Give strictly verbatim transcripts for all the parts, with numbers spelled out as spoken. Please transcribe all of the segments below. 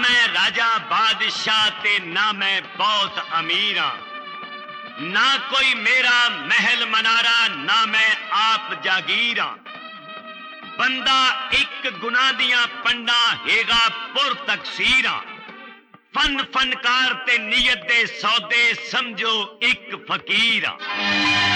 मैं राजा बादशाह ते ना मैं बहुत अमीर हाँ, ना कोई मेरा महल मनारा ना मैं आप जागीर हाँ। बंदा एक गुनाह दियां पंडा हेगा पुर तकसीर हाँ। फन फनकार ते नीयत दे सौदे समझो एक फकीर हाँ।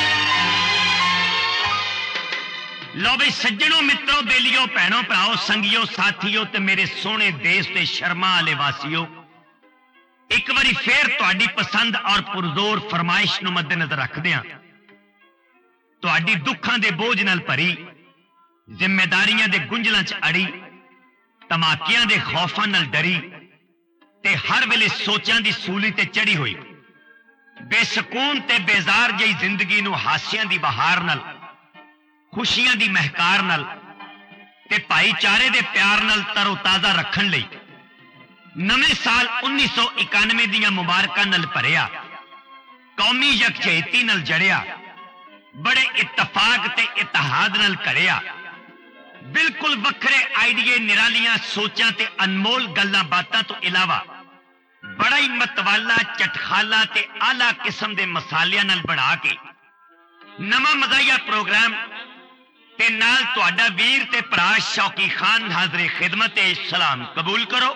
लो बई सज्जनों मित्रों बेलियो भैनों भराओ संगियो साथियों ते मेरे सोहने देश ते शर्मा वाले वासियों, एक बारी फिर तुहाडी पसंद और पुरजोर फरमाइश नूं मद्देनजर रखदिआं तुहाडी दुखां दे बोझ नाल भरी, जिम्मेदारियां दे गुंझलां च अड़ी, धमाकियां दे खौफां नाल डरी ते हर वेले सोचां दी सूली ते चढ़ी हुई, बेसकून ते बेजार जही जिंदगी नूं हासियां दी बहार नाल, खुशियां दी महकार नाल ते भाईचारे दे प्यार नाल तरोताजा रखण लई नवें साल उन्नीस सौ इकानवे दियां मुबारकां नाल भरिया, कौमी यकजहती नाल जड़िया, बड़े इत्तफाक ते इत्तेहाद नाल करिया, बिल्कुल वखरे आइडिये निरालियां सोचां ते अनमोल गल्लां बातां तो इलावा बड़ा ही मतवाला चटखाला ते आला किस्म दे मसालियां नाल बना के नवां मज़ाहिया प्रोग्राम ते नाल तुहाडा वीर ते भरा शौकी खान हाज़रे खिदमत सलाम कबूल करो।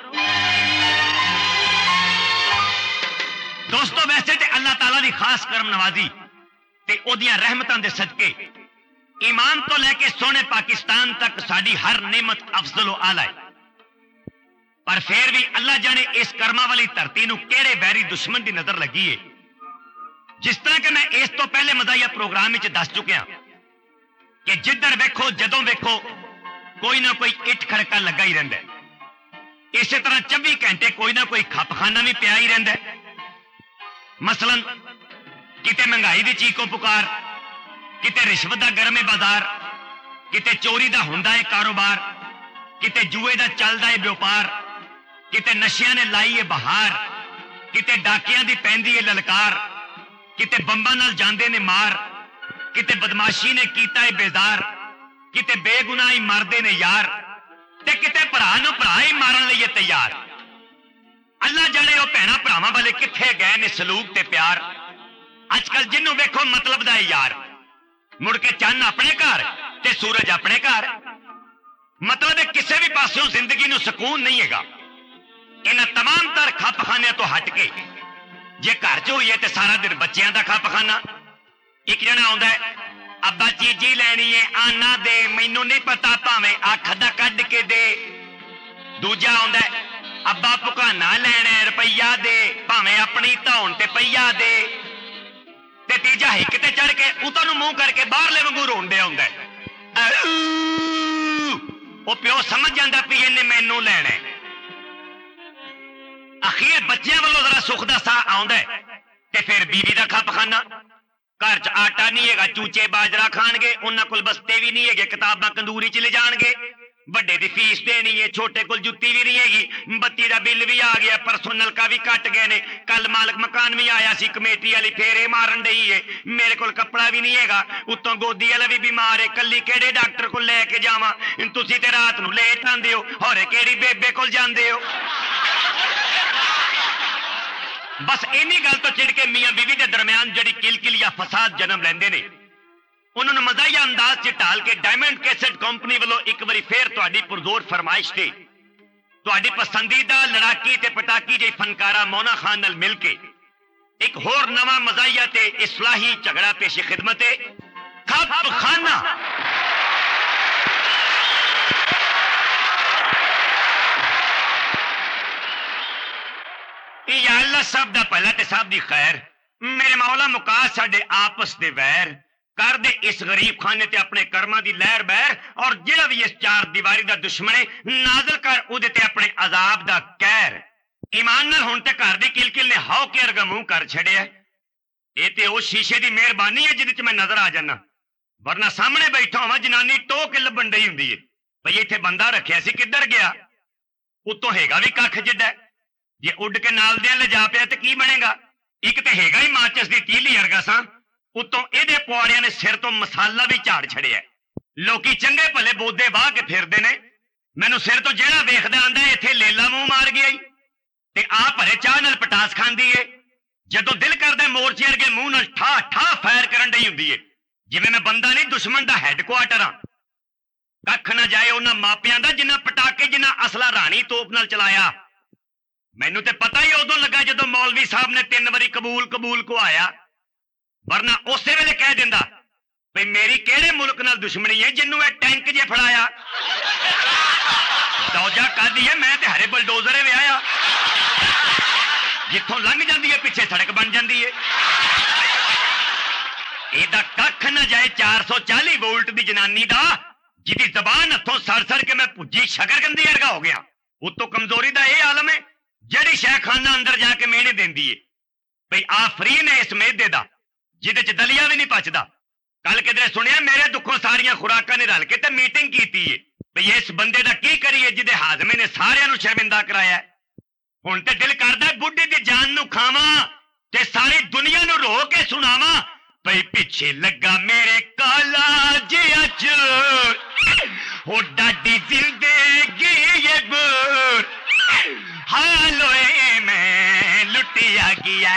दोस्तों वैसे ते अल्लाह ताला दी खास करम नवाजी ते ओदियां रहमतां दे सदके ईमान तो लेके सोने पाकिस्तान तक साडी हर नेमत अफजल आला है, पर फिर भी अल्लाह जाने इस कर्मा वाली धरती नूं केड़े बैरी दुश्मन दी नजर लगी है। जिस तरह के मैं इस तो पहले मज़ाहिया प्रोग्राम में दस चुकिया कि जिधर वेखो जदों वेखो कोई ना कोई इट खड़का लगा ही रहिंदा है। इस तरह चौबीस घंटे कोई ना कोई खपखाना भी पिया ही रहिंदा है। मसलन किते महंगाई दी चीको पुकार, किते रिश्वत दा गरमे बाजार, किते चोरी दा हुंदा है कारोबार, किते जुए दा चलदा है व्यापार, किते नशियां ने लाई है बहार, किते डाकियां दी पैंदी है ललकार, किते बंबां नाल जांदे ने मार, किते बदमाशी ने कीता है बेजार, किते बेगुनाह ही मारदे ने यार, ते किते भरा नूं भरा ही मारन लई तैयार। अल्लाह जाने वो भैणा भरावां वाले कित्थे गए ने सलूक ते प्यार। अजकल जिन्नू वेखो मतलब दा है यार, मुड़ के चन्न अपने घर ते सूरज अपने घर, मतलब है किसी भी पासों जिंदगी नूं सुकून नहीं हैगा। इन्हां तमाम तर खपखानियां तो हट के जे घर च होईए ते सारा दिन बच्चियां दा खपखाना। एक जना आउंदा है, अब्बा चीजी लैनी है आना दे, मैनू नहीं पता भावें अख दा कढ के दे। दूजा आउंदा है, अब्बा भुकाना लैना है रुपया दे, भावें अपनी धौन ते पईया दे। ते तीजा हिक ते चढ़ के उतां नूं मूंह करके बाहरले वांगू रोंदे आउंदा है। वो प्यो समझ जांदा भी इन्ने मैनू लैना है। अखीर बच्चियां वालों जरा सुख दा साह आउंदा है ते फिर बीवी दा खपखाना। घर च आटा नहीं है, चूचे बाजरा खाणगे, उन्हां कोल बस्ते भी नहीं है, किताबां कंदूरी च ले जाणगे, बड़े दी फीस देनी है, छोटे कोल जुत्ती भी नहीं हैगी, बत्ती दा बिल भी आ गया, परसों नलका भी कट गए ने, कल मालक मकान भी आया सी, कमेटी वाली फेरे मारन डई है, मेरे कोल कपड़ा भी नहीं हैगा, उत्तों गोदी वाला भी बीमार है, कल्ली केड़े डॉक्टर को लैके जावां, तुसीं ते रात नूं लेट आंदे हो, होरे केड़ी बेबे कोल जांदे हो। बस इन्नी गल तो चिड़ के मियां बीवी के दरम्यान जड़ी किलकिल या फसाद जन्म लेंदे ने, उन्होंने मज़ाहिया अंदाज च ढाल के डायमंड कैसेट कंपनी वालों एक बारी फिर तुहाडी पुरजोर फरमाइश ते तुहाडी पसंदीदा लड़ाकी ते पटाकी जी फनकारा मोना खान नाल मिल के एक होर नवा मज़ाहिया ते इस्लाही झगड़ा पेश खिदमत है खपखाना। या अल्लाह सब दा भला ते सब दी खैर, मेरे मौला मुका साडे आपस दे वैर, कर दे इस गरीब खाने ते अपने कर्मां दी लहर बहर, और जिहड़ा भी इस चार दीवारी दा दुश्मन है नाज़िल कर उहदे ते अपने अजाब दा कहर। ईमान नाल हुण ते घर दी किलकिल ने हाउ के अरगा मुंह कर छड़िया। ये ते ओ शीशे दी मेहरबानी है जिहदे च मैं नजर आ जाना, वरना सामने बैठा होवां जनानी टो के लभण डई हुंदी है, भई इत्थे बंदा रखिया सी किधर गया, उत्तों हेगा भी कख जिड्डा, जे उड के नाल दे ले जा पिया ते की बनेगा। एक ते हेगा ही माचिस दी तीली अरगा सा, उत्तों इहदे पुआड़ियां ने सिर तो मसाला भी झाड़ छड़िया। लोकी चंगे भले बोदे वाह के फिरदे ने, ਮੈਨੂੰ ਸਿਰ ਤੋਂ ਜਿਹੜਾ ਵੇਖਦਾ ਆਂਦਾ ਇੱਥੇ ਲੇਲਾ ਮੂੰਹ ਮਾਰ ਗਿਆ ਈ ਤੇ ਆ ਭਰੇ ਚਾਹ ਨਾਲ ਪਟਾਸ ਖਾਂਦੀ ਏ। ਜਦੋਂ ਦਿਲ ਕਰਦਾ ਮੋਰਚੇ ਵਰਗੇ ਮੂੰਹ ਨਾਲ ਠਾ ਠਾ ਫਾਇਰ ਕਰਨ ਡਈ ਹੁੰਦੀ ਏ, ਜਿਵੇਂ ਮੈਂ ਬੰਦਾ ਨਹੀਂ ਦੁਸ਼ਮਣ ਦਾ ਹੈੱਡਕੁਆਟਰ ਆ। ਕੱਖ ਨਾ ਜਾਏ ਉਹਨਾਂ ਮਾਪਿਆਂ ਦਾ ਜਿਨ੍ਹਾਂ ਪਟਾਕੇ ਜਿਨ੍ਹਾਂ ਅਸਲਾ ਰਾਣੀ ਤੋਪ ਨਾਲ ਚਲਾਇਆ। ਮੈਨੂੰ ਤੇ ਪਤਾ ਹੀ ਉਦੋਂ ਲੱਗਾ ਜਦੋਂ ਮੌਲਵੀ ਸਾਹਿਬ ਨੇ ਤਿੰਨ ਵਾਰੀ ਕਬੂਲ ਕਬੂਲ ਕਹਾਇਆ, ਵਰਨਾ ਉਸੇ ਵੇਲੇ ਕਹਿ ਦਿੰਦਾ ਵੀ ਮੇਰੀ ਕਿਹੜੇ ਮੁਲਕ ਨਾਲ ਦੁਸ਼ਮਣੀ ਹੈ ਜਿਹਨੂੰ ਇਹ ਟੈਂਕ ਜੇ ਫੜਾਇਆ। ਦੌਜਾ ਕਾਦੀ ਹੈ, ਮੈਂ ਤੇ ਹਰੇ ਬਲਡੋਜ਼ਰ ਵਿਆਹਿਆ। ਜਿੱਥੋਂ ਲੰਘ ਜਾਂਦੀ ਹੈ ਪਿੱਛੇ ਸੜਕ ਬਣ ਜਾਂਦੀ ਹੈ। ਇਹਦਾ ਕੱਖ ਨਾ ਜਾਏ ਚਾਰ ਸੌ ਚਾਲੀ ਵੋਲਟ ਦੀ ਜਨਾਨੀ ਦਾ, ਜਿਹਦੀ ਜ਼ਬਾਨ ਹੱਥੋਂ ਸੜ ਸੜ ਕੇ ਮੈਂ ਭੁੱਜੀ ਸ਼ਕਰਕੰਦੀ ਵਰਗਾ ਹੋ ਗਿਆ। ਉਤੋਂ ਕਮਜ਼ੋਰੀ ਦਾ ਇਹ ਆਲਮ ਹੈ ਜਿਹੜੀ ਸ਼ੈਖਾਨਾ ਅੰਦਰ ਜਾ ਕੇ ਮਿਹਣੇ ਦਿੰਦੀ ਏ ਬਈ ਆ ਫਰੀ ਨੇ ਇਸ ਮੇਦੇ ਦਾ ਜਿਹਦੇ ਚ ਦਲੀਆ ਵੀ ਨਹੀਂ ਪਚਦਾ। ਕੱਲ ਕਿਧਰੇ ਸੁਣਿਆ ਮੇਰੇ ਦੁੱਖੋਂ ਸਾਰੀਆਂ ਖੁਰਾਕਾਂ ਨੇ ਰਲ ਕੇ ਤੇ ਮੀਟਿੰਗ ਕੀਤੀ ਏ ਬਈ ਇਸ ਬੰਦੇ ਦਾ ਕੀ ਕਰੀਏ ਜਿਹਦੇ ਹਾਜ਼ਮੇ ਨੇ ਸਾਰਿਆਂ ਨੂੰ ਸ਼ਰਮਿੰਦਾ ਕਰਾਇਆ। ਹੁਣ ਤੇ ਦਿਲ ਕਰਦਾ ਬੁੱਢੀ ਦੀ ਜਾਨ ਨੂੰ ਖਾਵਾਂ ਤੇ ਸਾਰੀ ਦੁਨੀਆ ਨੂੰ ਰੋ ਕੇ ਸੁਣਾਵਾਂ ਬਈ ਪਿੱਛੇ ਲੱਗਾ ਮੇਰੇ ਕਾਲਾ ਜਿਹਾ ਚੋਰ, ਹੋ ਡਾਡੀ ਜ਼ਿੰਦਗੀ ਇਹ ਬੋਰ, ਹਾਲੋਏ ਮੈਂ ਲੁੱਟਿਆ ਗਿਆ।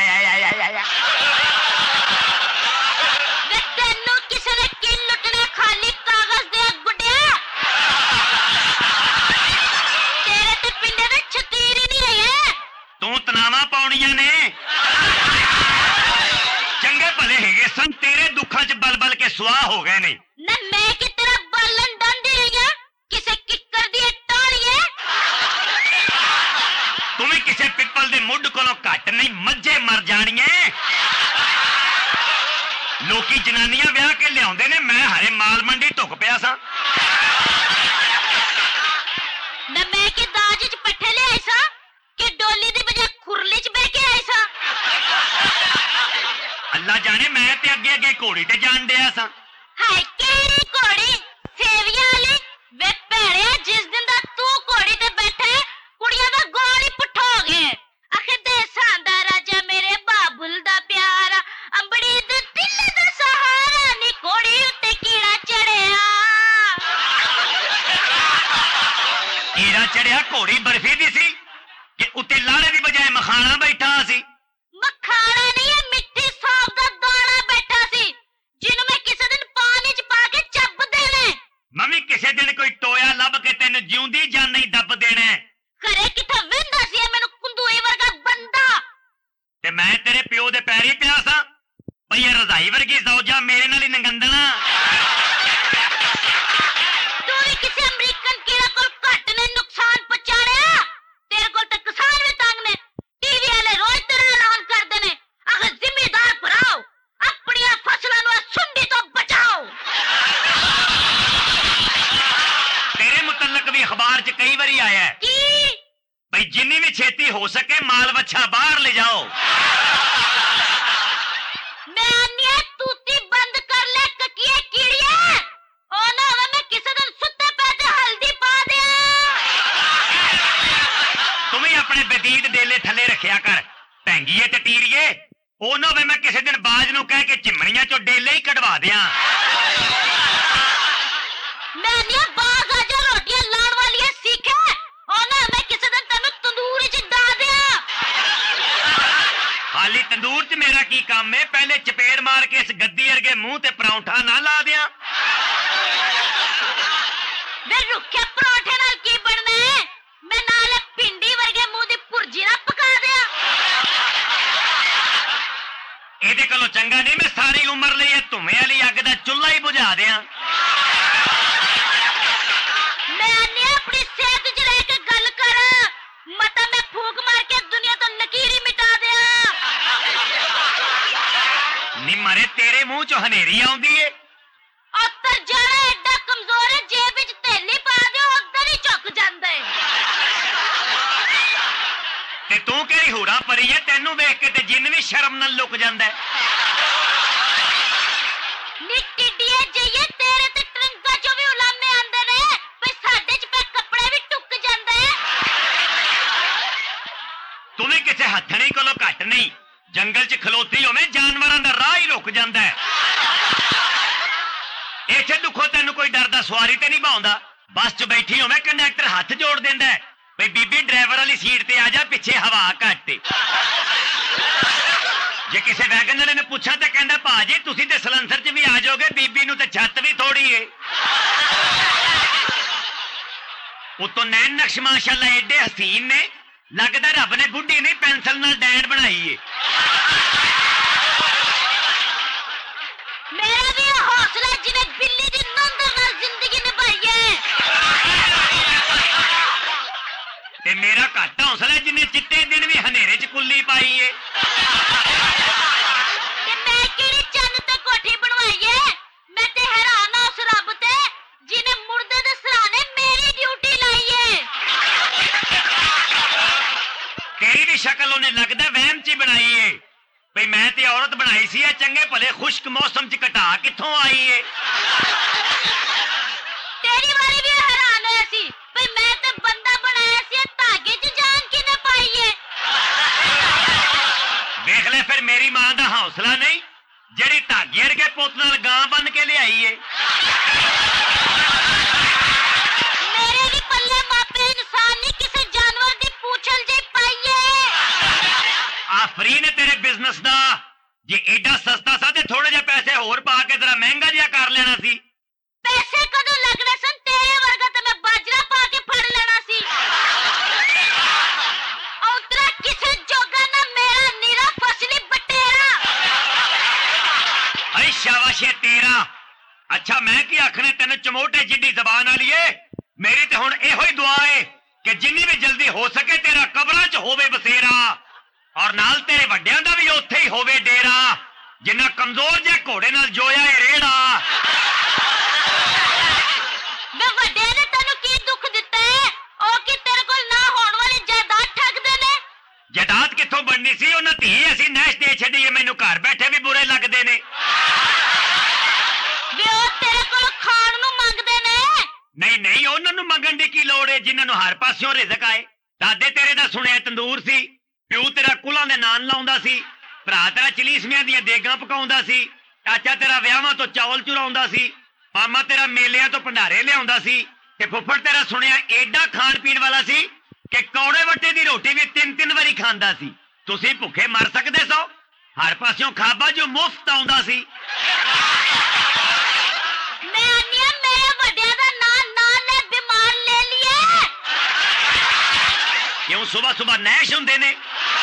ਤੈਨੂੰ ਕਿਸੇ ਨੇ ਕੀ ਲੁੱਟਣਾ, ਖਾਲੀ ਕਾਗਜ਼ ਦੇ ਗੁੱਡਿਆ। ਤੇਰੇ ਤੇ ਪਿੰਡੇ ਦੇ ਛਤੀਰ ਹੀ ਨਹੀਂ ਹੈਗੇ। ਤੂੰ ਤਨਾਵਾਂ ਪਾਉਣੀਆਂ ਨੇ। ਚੰਗੇ ਭਲੇ ਹੈਗੇ ਸਨ, ਤੇਰੇ ਦੁੱਖਾਂ 'ਚ ਬਲ ਬਲ ਕੇ ਸੁਆਹ ਹੋ ਗਏ ਨੇ। ਨਾ ਮੈਂ ਕਿ ਤੇਰਾ ਬਾਲਣ ਡਾਂਦੀ ਰਹੀ ਆ ਕਿਸੇ ਕਿੱਕਰ ਦੀ ਟਾਲੀਏ। ਤੂੰ ਵੀ ਕਿਸੇ ਪਿੱਪਲ ਦੇ ਮੁੱਢ ਕੋਲੋਂ ਘੱਟ ਨਹੀਂ, ਮੱਝੇ ਮਰ ਜਾਣੀਏ। ਲੋਕੀ ਜਨਾਨੀਆਂ ਵਿਆਹ ਕੇ ਲਿਆਉਂਦੇ ਨੇ, ਮੈਂ ਹਰੇ ਮਾਲ ਮੰਡੀ ਧੁੱਕ ਪਿਆ ਸਾਂ। ਨਾ ਮੈਂ ਕਿ ਦਾਜ 'ਚ ਪੱਠੇ ਲਿਆਈ ਸਾਂ ਕਿ ਡੋਲੀ ਦੀ ਵਜ੍ਹਾ ਖੁਰਲੀ 'ਚ ਬਹਿ ਕੇ ਆਈ ਸਾਂ। ਅੱਲਾ ਜਾਣੇ ਮੈਂ ਤੇ ਅੱਗੇ ਅੱਗੇ ਘੋੜੀ ਤੇ ਜਾਣ ਡਿਆ ਸਾਂ। ਹਾਏ ਕਿਹੜੀ ਘੋੜੀ, ਸੇਵੀਆਂ ਵਾਲੀ? ਵੇ ਭੈਣਿਆ, ਜਿਸ ਦਿਨ ਦਾ ਤੂੰ ਘੋੜੀ ਤੇ ਬੈਠਾ ਕੁੜੀਆਂ ਦਾ ਗੋਲ ਹੀ ਪੁੱਠਾ ਹੋ ਗਿਆ। ਆਖੇ ਦੇਸਾਂ ਦਾ ਰਾਜਾ ਮੇਰੇ ਬਾਬੁਲ ਦਾ ਪਿਆਰਾ, ਅੰਬੜੀ ਦੇ ਦਿਲ ਦਾ ਸਹਾਰਾ, ਨੀ ਘੋੜੀ ਉੱਤੇ ਕੀੜਾ ਚੜਿਆ। ਕੀੜਾ ਚੜਿਆ ਘੋੜੀ ਬਰਫੀ ਦੀ ਸੀ ਕਿ ਉੱਤੇ ਲਾੜੇ ਦੀ ਬਜਾਏ ਮਖਾਣਾ ਬੈਠਾ ਸੀ। ਮਖਾਣਾ ਨਹੀਂ, ਇਹ ਮਿੱਠੀ ਸੌਂਫ ਦਾ ਦਾਣਾ ਬੈਠਾ ਸੀ ਜਿਹਨੂੰ ਮੈਂ ਕਿਸੇ ਦਿਨ ਪਾਣੀ 'ਚ ਪਾ ਕੇ ਚੱਬ ਦੇਣਾ। ਮੰਮੀ ਕਿਸੇ ਦਿਨ ਕੋਈ ਟੋਇਆ ਲੱਭ ਕੇ ਤੈਨੂੰ ਜਿਉਂਦੀ ਜਾਂ ਨਹੀਂ ਦੱਬ ਦੇਣਾ। ਘਰੇ ਕਿੱਥੇ ਵਹਿੰਦਾ ਸੀ ਮੈਨੂੰ ਕੁੰਦੂਈ ਵਰਗਾ ਬੰਦਾ। ਤੇ ਮੈਂ ਤੇਰੇ ਪਿਓ ਦੇ ਪੈਰੀ ਪਿਆ ਸਾਂ ਭਈ ਇਹ ਰਜ਼ਾਈ ਵਰਗੀ ਜ਼ੌਜਾ ਮੇਰੇ ਨਾਲ ਹੀ ਨੰਗੰਦਣਾ। ਤੂੰ ਵੀ ਕਿਸੇ ਅਮਰੀਕਨ ਕੀੜਾ ਕੋਲ ਘੱਟ ਨੇ ਨੁਕਸਾਨ ਪਹੁੰਚਾੜਿਆ। ਤੇਰੇ ਕੋਲ ਤਾਂ ਕਿਸਾਨ ਵੀ ਤੰਗ ਨੇ, ਟੀਵੀ ਵਾਲੇ ਰੋਜ਼ ਤੇਰੇ ਨਾਲ ਐਲਾਨ ਕਰਦੇ ਨੇ ਆਖੇ ਜ਼ਿਮੀਦਾਰ ਭਰਾਓ ਆਪਣੀਆਂ ਫਸਲਾਂ ਨੂੰ ਸੁੰਡੀ ਤੋਂ ਬਚਾਓ। ਤੇਰੇ ਮੁਤਲਕ ਵੀ ਅਖਬਾਰ 'ਚ ਕਈ ਵਾਰੀ ਆਇਆ ਕੀ ਭਈ ਜਿੰਨੀ ਵੀ ਛੇਤੀ ਹੋ ਸਕੇ ਮਾਲ ਵੱਛਾ ਬਾਹਰ ਲੈ ਜਾਓ। ਮੈਂ ਆਨੀ ਤੂਤੀ ਬੰਦ ਕਰ ਲੈ ਕਕੀਏ ਕੀੜੀਏ। ਉਹ ਨਾ ਹੋਵੇ ਮੈਂ ਕਿਸੇ ਦਿਨ ਸੁੱਤੇ ਪੈ ਤੇ ਹਲਦੀ ਪਾ ਦਿਆਂ। ਤੂੰ ਵੀ ਆਪਣੇ ਬਦੀਦ ਡੇਲੇ ਥੱਲੇ ਰੱਖਿਆ ਕਰ ਭੈਂਗੀਏ ਤੇ ਟੀਰੀਏ। ਉਹ ਨਾ ਹੋਵੇ ਮੈਂ ਕਿਸੇ ਦਿਨ ਬਾਜ ਨੂੰ ਕਹਿ ਕੇ ਚਿਮਣੀਆਂ 'ਚੋਂ ਡੇਲੇ ਹੀ ਕਢਵਾ ਦਿਆਂ। ਮੈਂ ਨਹੀਂ ਬਾਜ਼ ਆ ਜਾ ਰੋਟੀਆਂ ਲਾਣ ਵਾਲੀਆਂ ਸਿੱਖੇ। ਉਹ ਨਾ ਮੈਂ ਕਿਸੇ ਦਿਨ ਤੈਨੂੰ ਤੰਦੂਰ 'ਚ ਡਾ ਦਿਆਂ। ਹਾਲੀ ਤੰਦੂਰ 'ਚ ਮੇਰਾ ਕੀ ਕੰਮ ਏ? ਪਹਿਲੇ ਚਪੇੜ ਮਾਰ ਕੇ ਇਸ ਗੱਦੀ ਵਰਗੇ ਮੂੰਹ ਤੇ ਪਰੌਂਠਾ ਨਾ ਲਾ ਦਿਆਂ। ਵੇ ਰੁੱਖੇ ਪਰੌਂਠੇ ਨਾਲ ਕੀ ਬਣਨਾ ਹੈ? ਮੈਂ ਨਾਲੇ ਭਿੰਡੀ ਵਰਗੇ ਮੂੰਹ ਦੀ ਭੁਰਜੀ ਨਾ ਪਕਾ ਦਿਆਂ। ਇਹਦੇ ਕੋਲੋਂ ਚੰਗਾ ਨਹੀਂ ਮੈਂ ਸਾਰੀ ਉਮਰ ਲਈ ਇਹ ਧੂਵੇਂ ਵਾਲੀ ਅੱਗ ਦਾ ਚੁੱਲ੍ਹਾ ਹੀ ਬੁਝਾ ਦਿਆਂ। ਮੈਂ ਆਨੀ ਆਪਣੀ ਸਿਹਤ 'ਚ ਰਹਿ ਕੇ ਗੱਲ ਕਰ, ਮਤਾ ਮੈਂ ਫੂਕ ਮਾਰ ਕੇ ਦੁਨੀਆ ਤੋਂ ਲਕੀਰ ਹੀ ਮਿਟਾ ਦਿਆਂ। ਨੀ ਮਰੇ ਤੇਰੇ ਮੂੰਹ 'ਚੋਂ ਹਨੇਰੀ ਆਉਂਦੀ ਏ। ਉੱਤਰ ਜਾਣਾ ਐਡਾ ਕਮਜ਼ੋਰ ਹੈ, ਜੇਬ ਵਿੱਚ ਥੈਲੀ ਪਾ ਦਿਓ ਉੱਧਰ ਹੀ ਝੁਕ ਜਾਂਦਾ ਹੈ। ਤੇ ਤੂੰ ਕਿਹੜੀ ਹੋੜਾ ਪਰੀ ਏ? ਤੈਨੂੰ ਵੇਖ ਕੇ ਤੇ ਜਿੰਨ ਵੀ ਸ਼ਰਮ ਨਾਲ ਲੁਕ ਜਾਂਦਾ। ਨੀ ਟਿੱਡੀਏ ਜਈਏ, ਤੇਰੇ ਤੇ ਟਰੰਕਾਂ 'ਚੋਂ ਵੀ ਉਲਾਮੇ ਆਉਂਦੇ ਨੇ ਵੀ ਸਾਡੇ 'ਚ ਪਏ ਕੱਪੜੇ ਵੀ ਟੁੱਕ ਜਾਂਦੇ। ਤੂੰ ਵੀ ਕਿਸੇ ਹੱਥਣੀ ਕੋਲੋਂ ਘੱਟ ਨਹੀਂ। ਜੰਗਲ 'ਚ ਖਲੋਤੀ ਹੋਵੇਂ ਜਾਨਵਰਾਂ ਦਾ ਰਾਹ ਹੀ ਰੁਕ ਜਾਂਦਾ। ਇੱਥੇ ਦੁੱਖੋਂ ਤੈਨੂੰ ਕੋਈ ਡਰਦਾ ਸਵਾਰੀ ਤੇ ਨਹੀਂ ਭਾਉਂਦਾ। ਬੱਸ 'ਚ ਬੈਠੀ ਹੋਵੇਂ ਕੰਡਕਟਰ ਹੱਥ ਜੋੜ ਦਿੰਦਾ ਹੈ, ਬਈ ਬੀਬੀ ਡਰਾਈਵਰ ਵਾਲੀ ਸੀਟ ਤੇ ਆ ਜਾ, ਪਿੱਛੇ ਹਵਾ ਘੱਟ ਏ। ਜੇ ਕਿਸੇ ਵੈਗਨ ਵਾਲੇ ਨੇ ਪੁੱਛਾ ਤਾਂ ਕਹਿੰਦਾ ਭਾਜੀ ਤੁਸੀਂ ਤੇ ਸਲੰਸਰ 'ਚ ਵੀ ਆ ਜਾਓਗੇ, ਬੀਬੀ ਨੂੰ ਤੇ ਛੱਤ ਵੀ ਥੋੜੀ ਏ। ਉਤੋਂ ਨੈਣ ਨਕਸ਼ ਮਾਸ਼ਾਅੱਲਾ ਏਡੇ ਹਸੀਨ ਨੇ, ਲੱਗਦਾ ਰੱਬ ਨੇ ਬੁੱਢੀ ਨਹੀਂ ਪੈਨਸਲ ਨਾਲ ਡੈਣ ਬਣਾਈ ਏ। ਮੇਰਾ ਵੀ ਇਹ ਹੌਸਲਾ ਜਿਵੇਂ ਬਿੱਲੀ ਦੀ ਨੰਦ ਨਾਲ ਜ਼ਿੰਦਗੀ ਨਿਭਾਈ ਏ। ਤੇ ਮੇਰਾ ਘੱਟ ਹੌਸਲਾ ਜਿੰਨੇ ਚਿੱਟੇ ਦਿਨ ਵੀ ਹਨੇਰੇ 'ਚ ਕੁੱਲੀ ਪਾਈ ਏ। ਤੇ ਮੈਂ ਕਿਹੜੀ ਚੰਨ ਤੇ ਕੋਠੀ ਬਣਵਾਈ ਏ। ਮੈਂ ਤੇ ਹੈਰਾਨ ਆ ਉਸ ਰੱਬ ਤੇ ਜਿਹਨੇ ਮੁਰਦੇ ਦੇ ਸਰਾਣੇ ਮੇਰੀ ਡਿਊਟੀ ਲਾਈ ਏ। ਤੇਰੀ ਵੀ ਸ਼ਕਲ ਉਹਨੇ ਲੱਗਦਾ ਵਹਿਮ 'ਚ ਹੀ ਬਣਾਈ ਏ, ਬਈ ਮੈਂ ਤੇ ਔਰਤ ਬਣਾਈ ਸੀ, ਇਹ ਚੰਗੇ ਭਲੇ ਖੁਸ਼ਕ ਮੌਸਮ 'ਚ ਘਟਾ ਕਿੱਥੋਂ ਆਈ ਏ। ਤੇਰੀ ਵਾਰੀ ਵੀ ਹੈਰਾਨ ਹੋਇਆ ਸੀ ਬਈ ਮੈਂ ਤੇ ਬੰਦਾ ਬਣਾਇਆ ਸੀ, ਇਹ ਧਾਗੇ 'ਚ ਜਾਨ ਕਿਹਨੇ ਪਾਈ ਏ। ਵੇਖ ਲੈ ਫਿਰ ਮੇਰੀ ਮਾਂ ਦਾ ਹੌਸਲਾ ਨਹੀਂ, ਜਿਹੜੀ ਧਾਗੇ ਵਰਗੇ ਪੁੱਤ ਨਾਲ ਗਾਂ ਬੰਨ ਕੇ ਲਿਆਈ ਏ। ਮੇਰੇ ਵੀ ਪੱਲੇ ਮਾਪੇ ਇਨਸਾਨ ਨਹੀਂ, ਕਿਸੇ ਜਾਨਵਰ ਦੀ ਪੂਛਲ ਜਿਹੀ ਪਾਈ ਏ। ਆਫਰੀ ਨੇ ਤੇਰੇ ਬਿਜ਼ਨਸ ਦਾ, ਜੇ ਏਡਾ ਸਸਤਾ ਸਾ ਤੇ ਥੋੜੇ ਜਿਹੇ ਪੈਸੇ ਹੋਰ ਪਾ ਕੇ ਤੇਰਾ ਮਹਿੰਗਾ ਜਿਹਾ ਕਰ ਲੈਣਾ ਸੀ। ਪੈਸੇ ਕਦੋਂ ਲੱਗਣੇ ਸਨ, ਤੇਰੇ ਵਰਗਾ ਤੇ ਮੈਂ ਬਾਜਰਾ ਪਾ ਕੇ ਫੜ ਲੈਣਾ ਸੀ। ਔਤਰਾ ਕਿਸੇ ਜੋਗਾ ਨਾ ਮੇਰਾ ਨੀਰਾ ਫਸਲੀ ਬਟੇਰਾ। ਅਈ ਸ਼ਾਬਾਸ਼ ਏ ਤੇਰਾ। ਅੱਛਾ ਮੈਂ ਕੀ ਆਖਣੇ, ਤੈਨੂੰ ਚਮੋਟੇ ਜਿੱਡੀ ਜ਼ਬਾਨ ਵਾਲੀ ਏ। ਮੇਰੀ ਤੇ ਹੁਣ ਇਹੋ ਹੀ ਦੁਆ ਏ ਕਿ ਜਿੰਨੀ ਵੀ ਜਲਦੀ ਹੋ ਸਕੇ ਤੇਰਾ ਕਬਰਾਂ 'ਚ ਹੋਵੇ ਬਸੇਰਾ, ਔਰ ਨਾਲ ਤੇਰੇ ਵੱਡਿਆਂ ਦਾ ਵੀ ਉੱਥੇ ਹੀ ਹੋਵੇ ਡੇਰਾ, ਜਿੰਨਾ ਕਮਜ਼ੋਰ ਜਿਹੇ ਘੋੜੇ ਨਾਲ ਜੋਇਆ ਏ ਰੇੜਾ। ਵੇ ਵੱਡਿਆਂ ਨੇ ਤੈਨੂੰ ਕੀ ਦੁੱਖ ਦਿੱਤਾ ਹੈ? ਉਹ ਕੀ ਤੇਰੇ ਕੋਲ ਨਾ ਹੋਣ ਵਾਲੀ ਜਾਇਦਾਦ ਠੱਗਦੇ ਨੇ? ਜਾਇਦਾਦ ਕਿੱਥੋਂ ਬਣਨੀ ਸੀ, ਉਹਨਾਂ ਧੀ ਅਸੀਂ ਨੈਸ਼ ਦੇ ਛੱਡੀ ਏ, ਮੈਨੂੰ ਘਰ ਬੈਠੇ ਵੀ ਬੁਰੇ ਲੱਗਦੇ ਨੇ। ਵੇ ਉਹ ਤੇਰੇ ਕੋਲ ਖਾਣ ਨੂੰ ਮੰਗਦੇ ਨੇ। ਨਹੀਂ ਨਹੀਂ, ਉਹਨਾਂ ਨੂੰ ਮੰਗਣ ਦੀ ਕੀ ਲੋੜ ਏ, ਜਿਨ੍ਹਾਂ ਨੂੰ ਹਰ ਪਾਸਿਓਂ ਰਿਜ਼ਕ ਆਏ। ਦਾਦੇ ਤੇਰੇ ਦਾ ਸੁਣਿਆ ਤੰਦੂਰ ਸੀ, ਪਿਓ ਤੇਰਾ ਕੁਲਾਂ ਦੇ ਨਾਨ ਲਾਉਂਦਾ ਸੀ, ਭਰਾ ਤੇਰਾ ਚਲੀਸਮੀਆਂ ਦੀਆਂ ਦੇਗਾਂ ਪਕਾਉਂਦਾ ਸੀ, ਚਾਚਾ ਤੇਰਾ ਵਿਆਹਾਂ ਤੋਂ ਚੌਲ ਚੁਰਾਉਂਦਾ ਸੀ, ਮਾਮਾ ਤੇਰਾ ਮੇਲਿਆਂ ਤੋਂ ਭੰਡਾਰੇ ਲਿਆਉਂਦਾ ਸੀ, ਤੇ ਫੁੱਫੜ ਤੇਰਾ ਸੁਣਿਆ ਏਡਾ ਖਾਣ ਪੀਣ ਵਾਲਾ ਸੀ ਕਿ ਕੌੜੇ ਵੱਟੇ ਦੀ ਰੋਟੀ ਵੀ ਤਿੰਨ ਤਿੰਨ ਵਾਰੀ ਖਾਂਦਾ ਸੀ। ਤੁਸੀਂ ਭੁੱਖੇ ਮਰ ਸਕਦੇ ਸੋ, ਹਰ ਪਾਸਿਓਂ ਖਾਬਾ ਜੋ ਮੁਫਤ ਆਉਂਦਾ ਸੀ। ਮੈਂ ਆਨੀ ਆ ਮੇਰੇ ਵੱਡਿਆਂ ਦਾ ਨਾਂ ਨਾ ਲੈ, ਬਿਮਾਰ ਲੈ ਲਈਏ। ਕਿਉਂ ਸੁਬਹ ਸੁਬਹ ਨੈਸ਼ ਹੁੰਦੇ ਨੇ?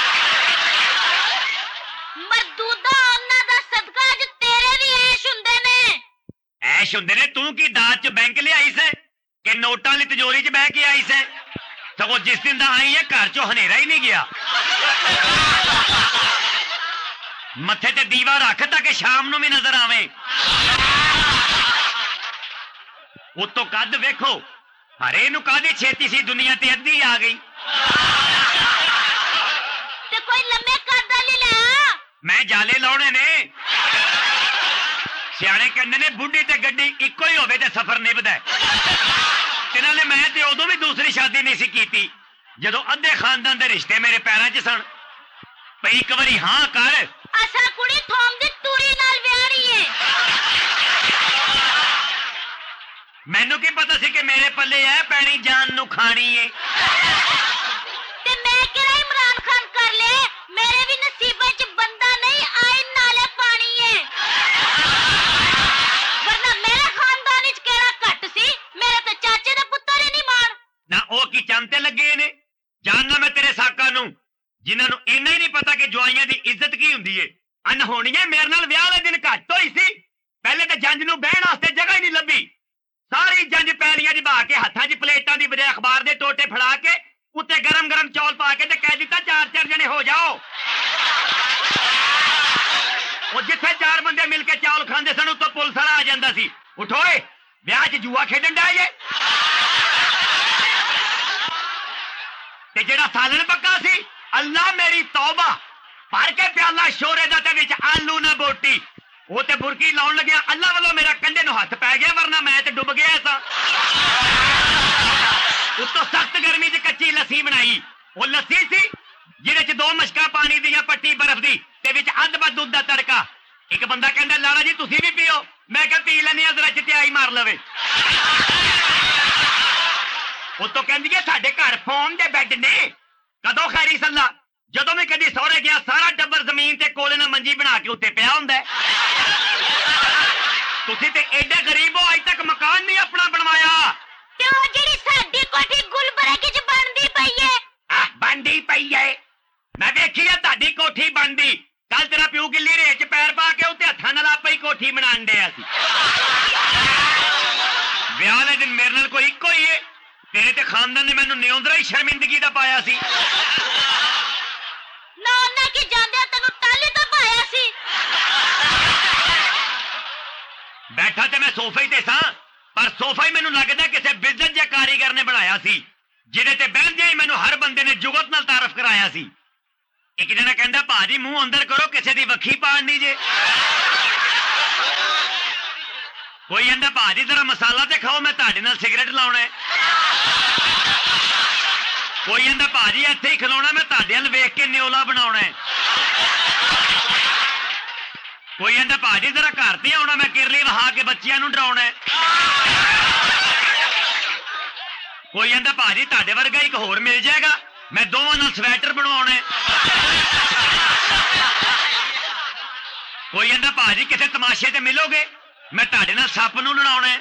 ਮਰਦੂਦਾ ਉਹਨਾਂ ਦਾ ਸਦਕਾ ਅੱਜ ਤੇਰੇ ਵੀ ਐਸ਼ ਹੁੰਦੇ ਨੇ। ਐਸ਼ ਹੁੰਦੇ ਨੇ? ਤੂੰ ਕੀ ਦਾਜ 'ਚ ਬੈਂਕ ਲਿਆਈ ਸੈਂ ਕਿ ਨੋਟਾਂ ਵਾਲੀ ਤਿਜੋਰੀ 'ਚ ਬਹਿ ਕੇ ਆਈ ਸੈਂ? ਸਗੋਂ ਜਿਸ ਦਿਨ ਦਾ ਆਈ ਹੈ ਘਰ 'ਚੋਂ ਹਨੇਰਾ ਹੀ ਨਹੀਂ ਗਿਆ। ਮੱਥੇ ਤੇ ਦੀਵਾ ਰੱਖ ਤਾਂ ਕਿ ਸ਼ਾਮ ਨੂੰ ਵੀ ਨਜ਼ਰ ਆਵੇ। ਉਤੋਂ ਕੱਦ ਵੇਖੋ, ਹਰੇ ਨੂੰ ਕਾਹਦੀ ਛੇਤੀ ਸੀ, ਦੁਨੀਆ ਤੇ ਅੱਧੀ ਆ ਗਈ। ਤੇ ਕੋਈ ਲੰਮੇ ਕੱਦ ਵਾਲੀ ਲੈ। ਮੈਂ ਜਾਲੇ ਲਾਉਣੇ ਨੇ। ਸਿਆਣੇ ਕਹਿੰਦੇ ਨੇ ਬੁੱਢੀ ਤੇ ਗੱਡੀ ਇੱਕੋ ਹੀ ਹੋਵੇ ਤੇ ਸਫ਼ਰ ਨਿਭਦਾ। ਤੇ ਨਾਲੇ ਮੈਂ ਤੇ ਉਦੋਂ ਵੀ ਦੂਸਰੀ ਸ਼ਾਦੀ ਨਹੀਂ ਸੀ ਕੀਤੀ ਜਦੋਂ ਅੱਧੇ ਖਾਨਦਾਨ ਦੇ ਰਿਸ਼ਤੇ ਮੇਰੇ ਪੈਰਾਂ 'ਚ ਸਨ। ਪਈ ਇੱਕ ਵਾਰੀ ਹਾਂ ਕਰ। ਅਸਾਂ ਕੁੜੀ ਥੋਮ ਦੀ ਤੂੜੀ ਨਾਲ ਵਿਆਹੀ ਏ। ਮੈਨੂੰ ਕੀ ਪਤਾ ਸੀ ਕਿ ਮੇਰੇ ਪੱਲੇ ਐ ਪੈਣੀ ਜਾਨ ਨੂੰ ਖਾਣੀ ਏ। ਤੇ ਮੈਂ ਕਿਹੜਾ ਇਮਰਾਨ ਖਾਨ ਕਰ ਲੈ, ਮੇਰੇ ਵੀ ਨਸੀਬਾਂ 'ਚ ਬੰਦਾ ਨਹੀਂ ਆਈ ਨਾਲੇ ਪਾਣੀ ਏ। ਵਰਨਾ ਮੇਰੇ ਖਾਨਦਾਨ 'ਚ ਕਿਹੜਾ ਘੱਟ ਸੀ, ਮੇਰੇ ਤੇ ਚਾਚੇ ਦਾ ਪੁੱਤਰ ਹੀ ਨਹੀਂ ਮਾਣ। ਨਾ ਉਹ ਕੀ ਚੰਨ ਤੇ ਲੱਗੇ ਨੇ? ਜਾਣਨਾ ਮੈਂ ਤੇਰੇ ਸਾਕਾਂ ਨੂੰ, ਜਿਨ੍ਹਾਂ ਨੂੰ ਇੰਨਾ ਹੀ ਨਹੀਂ ਪਤਾ ਕਿ ਜਵਾਈਆਂ ਦੀ ਇੱਜ਼ਤ ਕੀ ਹੁੰਦੀ ਏ। ਅਨਹੋਣੀਏ ਮੇਰੇ ਨਾਲ ਵਿਆਹ ਵਾਲੇ ਦਿਨ ਘੱਟ ਹੋਈ ਸੀ। ਪਹਿਲੇ ਤਾਂ ਜੰਜ ਨੂੰ ਬਹਿਣ ਵਾਸਤੇ ਜਗ੍ਹਾ ਹੀ ਨਹੀਂ ਲੱਭੀ। ਸਾਰੀ ਜੰਜ ਪੈਲੀਆਂ ਨਿਭਾ ਕੇ ਹੱਥਾਂ 'ਚ ਪਲੇਟਾਂ ਦੀ ਬਜਾਏ ਅਖਬਾਰ ਦੇ ਟੋਟੇ ਫੜਾ ਕੇ ਉੱਤੇ ਗਰਮ ਗਰਮ ਚੌਲ ਪਾ ਕੇ ਤੇ ਕਹਿ ਦਿੱਤਾ ਚਾਰ ਚਾਰ ਜਣੇ ਹੋ ਜਾਓ। ਉਹ ਜਿੱਥੇ ਚਾਰ ਬੰਦੇ ਮਿਲ ਕੇ ਚੌਲ ਖਾਂਦੇ ਸਨ ਉੱਤੋਂ ਪੁਲਿਸ ਵਾਲਾ ਆ ਜਾਂਦਾ ਸੀ, ਉਠੋਏ ਵਿਆਹ 'ਚ ਜੂਆ ਖੇਡਣ ਡਿਆ ਜੇ। ਤੇ ਜਿਹੜਾ ਸਾਲਣ ਪੱਕਾ ਸੀ, ਅੱਲਾ ਮੇਰੀ ਤੌਬਾ, ਭਰ ਕੇ ਪਿਆਲਾ ਸ਼ੋਰੇ ਦਾ ਤੇ ਵਿੱਚ ਆਲੂ ਨਾ ਬੋਟੀ। ਉਹ ਤੇ ਬੁਰਕੀ ਲਾਉਣ ਲੱਗਿਆ ਅੱਲਾ ਵੱਲੋਂ ਮੇਰਾ ਕੰਢੇ ਨੂੰ ਹੱਥ ਪੈ ਗਿਆ, ਵਰਨਾ ਮੈਂ ਤੇ ਡੁੱਬ ਗਿਆ ਸਾਂ। ਉੱਤੋਂ ਸਖਤ ਗਰਮੀ 'ਚ ਕੱਚੀ ਲੱਸੀ ਬਣਾਈ। ਉਹ ਲੱਸੀ ਸੀ ਜਿਹਦੇ 'ਚ ਦੋ ਮਸ਼ਕਾਂ ਪਾਣੀ ਦੀਆਂ, ਪੱਟੀ ਬਰਫ਼ ਦੀ, ਤੇ ਵਿੱਚ ਅੱਧ ਬੱਧ ਦੁੱਧ ਦਾ ਤੜਕਾ। ਇੱਕ ਬੰਦਾ ਕਹਿੰਦਾ ਲਾਲਾ ਜੀ ਤੁਸੀਂ ਵੀ ਪੀਓ। ਮੈਂ ਕਿਹਾ ਪੀ ਲੈਂਦੇ ਆ, ਜ਼ਰਾ ਚਿਤਿਆਈ ਮਾਰ ਲਵੇ। ਉਤੋਂ ਕਹਿੰਦੀ ਹੈ ਸਾਡੇ ਘਰ ਫੋਨ ਦੇ ਬੈੱਡ ਨੇ। ਕਦੋਂ ਖੈਰੀ ਸੱਲਾ? ਜਦੋਂ ਮੈਂ ਕਦੀ ਸਹੁਰੇ ਗਿਆ ਸਾਰਾ ਟੱਬਰ ਜ਼ਮੀਨ ਤੇ ਕੋਲੇ ਨਾਲ ਮੰਜੀ ਬਣਾ ਕੇ ਉੱਤੇ ਪਿਆ ਹੁੰਦਾ। ਤੁਸੀਂ ਤੇ ਐਡੇ ਗਰੀਬ ਹੋ, ਅੱਜ ਤੱਕ ਮਕਾਨ ਨਹੀਂ ਆਪਣਾ ਬਣਵਾਇਆ। ਤੇ ਉਹ ਜਿਹੜੀ ਸਾਡੀ ਕੋਠੀ ਗੁਲਬਰਗ 'ਚ ਬਣਦੀ ਪਈ ਏ। ਆ ਬਣਦੀ ਪਈ ਏ, ਮੈਂ ਵੇਖੀ ਆ ਤੁਹਾਡੀ ਕੋਠੀ ਬਣਦੀ। ਕੱਲ ਤੇਰਾ ਪਿਓ ਗਿੱਲੀ ਰੇਤ 'ਚ ਪੈਰ ਪਾ ਕੇ ਉੱਤੇ ਹੱਥਾਂ ਨਾਲ ਆਪੇ ਹੀ ਕੋਠੀ ਬਣਾਉਣ ਡਿਆ ਸੀ। ਵਿਆਹ ਦੇ ਦਿਨ ਮੇਰੇ ਨਾਲ ਕੋਈ ਇੱਕੋ ਹੀ ਏ। ਤੇਰੇ ਤੇ ਖਾਨਦਾਨ ਨੇ ਮੈਨੂੰ ਨਿਉਂਦਰਾ ਹੀ ਸ਼ਰਮਿੰਦਗੀ ਦਾ ਪਾਇਆ ਸੀ। ਨਾ ਉਹਨਾਂ ਕੀ ਜਾਂਦਿਆਂ ਤੈਨੂੰ ਟਾਲੀ ਤਾਂ ਪਾਇਆ ਸੀ। ਬੈਠਾ ਤੇ ਮੈਂ ਸੋਫੇ ਤੇ ਸਾਂ, ਪਰ ਸੋਫਾ ਹੀ ਮੈਨੂੰ ਲੱਗਦਾ ਕਿਸੇ ਬਿਜ਼ਨਸ ਜਾਂ ਕਾਰੀਗਰ ਨੇ ਬਣਾਇਆ ਸੀ, ਜਿਹਦੇ ਤੇ ਬਹਿੰਦਿਆਂ ਹੀ ਮੈਨੂੰ ਹਰ ਬੰਦੇ ਨੇ ਜੁਗਤ ਨਾਲ ਤਾਰਫ ਕਰਾਇਆ ਸੀ। ਇੱਕ ਜਣਾ ਕਹਿੰਦਾ ਭਾਜੀ ਮੂੰਹ ਅੰਦਰ ਕਰੋ, ਕਿਸੇ ਦੀ ਵੱਖੀ ਪਾੜਨੀ ਜੇ। ਕੋਈ ਕਹਿੰਦਾ ਭਾਜੀ ਜ਼ਰਾ ਮਸਾਲਾ ਤੇ ਖਾਓ, ਮੈਂ ਤੁਹਾਡੇ ਨਾਲ ਸਿਗਰਟ ਲਾਉਣਾ। ਕੋਈ ਕਹਿੰਦਾ ਭਾਜੀ ਇੱਥੇ ਹੀ ਖਲੋਣਾ, ਮੈਂ ਤੁਹਾਡੇ ਵੱਲ ਵੇਖ ਕੇ ਨਿਓਲਾ ਬਣਾਉਣਾ। ਕੋਈ ਕਹਿੰਦਾ ਭਾਜੀ ਜ਼ਰਾ ਘਰ ਤੇ ਆਉਣਾ, ਮੈਂ ਕਿਰਲੀ ਵਹਾ ਕੇ ਬੱਚਿਆਂ ਨੂੰ ਡਰਾਉਣਾ। ਕੋਈ ਕਹਿੰਦਾ ਭਾਜੀ ਤੁਹਾਡੇ ਵਰਗਾ ਇੱਕ ਹੋਰ ਮਿਲ ਜਾਏਗਾ, ਮੈਂ ਦੋਵਾਂ ਨਾਲ ਸਵੈਟਰ ਬਣਵਾਉਣਾ। ਕੋਈ ਕਹਿੰਦਾ ਭਾਜੀ ਕਿਸੇ ਤਮਾਸ਼ੇ ਤੇ ਮਿਲੋਗੇ, ਮੈਂ ਤੁਹਾਡੇ ਨਾਲ ਸੱਪ ਨੂੰ ਲੜਾਉਣਾ।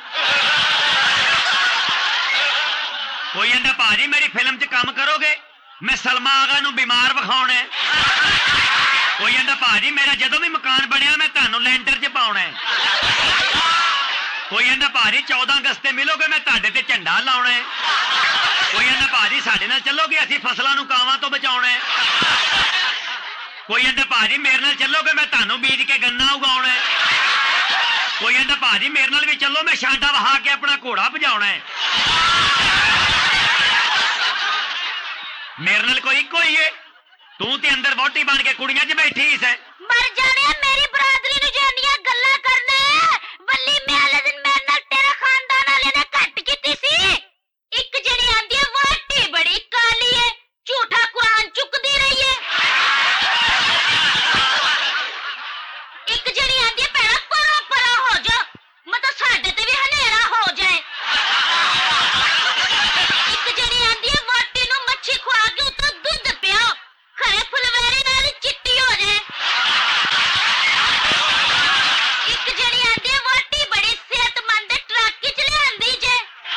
ਕੋਈ ਕਹਿੰਦਾ ਭਾਜੀ ਮੇਰੀ ਫਿਲਮ 'ਚ ਕੰਮ ਕਰੋਗੇ, ਮੈਂ ਸਲਮਾ ਆਗਾ ਨੂੰ ਬਿਮਾਰ ਵਿਖਾਉਣਾ। ਕੋਈ ਕਹਿੰਦਾ ਭਾਜੀ ਮੇਰਾ ਜਦੋਂ ਵੀ ਮਕਾਨ ਬਣਿਆ ਮੈਂ ਤੁਹਾਨੂੰ ਲੈਂਟਰ 'ਚ ਪਾਉਣਾ। ਕੋਈ ਕਹਿੰਦਾ ਭਾਜੀ ਚੌਦਾਂ ਅਗਸਤ ਤੇ ਮਿਲੋਗੇ, ਮੈਂ ਤੁਹਾਡੇ ਤੇ ਝੰਡਾ ਲਾਉਣਾ। ਕੋਈ ਕਹਿੰਦਾ ਭਾਜੀ ਸਾਡੇ ਨਾਲ ਚੱਲੋਗੇ, ਅਸੀਂ ਫਸਲਾਂ ਨੂੰ ਕਾਵਾਂ ਤੋਂ ਬਚਾਉਣਾ। ਕੋਈ ਕਹਿੰਦਾ ਭਾਜੀ ਮੇਰੇ ਨਾਲ ਚੱਲੋਗੇ, ਮੈਂ ਤੁਹਾਨੂੰ ਬੀਜ ਕੇ ਗੰਨਾ ਉਗਾਉਣਾ। ਕੋਈ ਕਹਿੰਦਾ ਭਾਜੀ ਮੇਰੇ ਨਾਲ ਵੀ ਚੱਲੋ, ਮੈਂ ਛਾਂਟਾ ਵਹਾ ਕੇ ਆਪਣਾ ਘੋੜਾ ਭਜਾਉਣਾ। ਮੇਰੇ ਨਾਲ ਕੋਈ ਇੱਕੋ ਹੀ ਏ, ਤੂੰ ਤੇ ਅੰਦਰ ਵਹੁਟੀ ਬਣ ਕੇ ਕੁੜੀਆਂ 'ਚ ਬੈਠੀ ਸੈਂ। ਮਰ ਜਾਣਿਆ, ਮੇਰੀ ਬਰਾਦਰੀ ਨੂੰ ਜਿਹੜੀਆਂ ਗੱਲਾਂ ਕਰਨੇ ਵੱਲੀ ਮੈਂ ਵਾਲੇ ਦਿਨ ਮੇਰੇ ਨਾਲ ਤੇਰੇ ਖਾਨਦਾਨ ਵਾਲੇ ਨੇ ਘੱਟ ਕੀਤੀ ਸੀ। ਇੱਕ ਜਿਹੜੀ ਆਂਦੀ ਹੈ ਵਹੁਟੀ ਬੜੀ ਕਾਲੀ ਏ, ਝੂਠਾ ਕੁਰਾਨ ਚੁੱਕਦੀ ਰਹੀ ਏ। ਇੱਕ ਜਿਹੜੀ ਆਂਦੀ ਹੈ ਭੈਣਾ ਪਰਾਂ ਪਰਾਂ ਹੋ ਜਾ, ਮਤਲਬ ਸਾਡੇ ਤੇ ਵੀ ਹਨੇਰਾ ਹੋ ਜਾਏ। ਇੱਕ ਜਿਹੜੀ ਆਂਦੀ ਹੈ ਵਹੁਟੀ ਨੂੰ ਮੱਛੀ ਖਵਾ ਕੇ ਉੱਤੋਂ ਦੁੱਧ ਪਿਆਓ, ਖਰੇ ਫੁਲਵੈਰੀ ਨਾਲ ਚਿੱਟੀ ਹੋ ਜਾਏ। ਇੱਕ ਜਿਹੜੀ ਆਂਦੀ ਹੈ ਵਹੁਟੀ ਬੜੀ ਸਿਹਤਮੰਦ ਟਰੱਕ 'ਚ ਲਿਆਂਦੀ ਜੇ।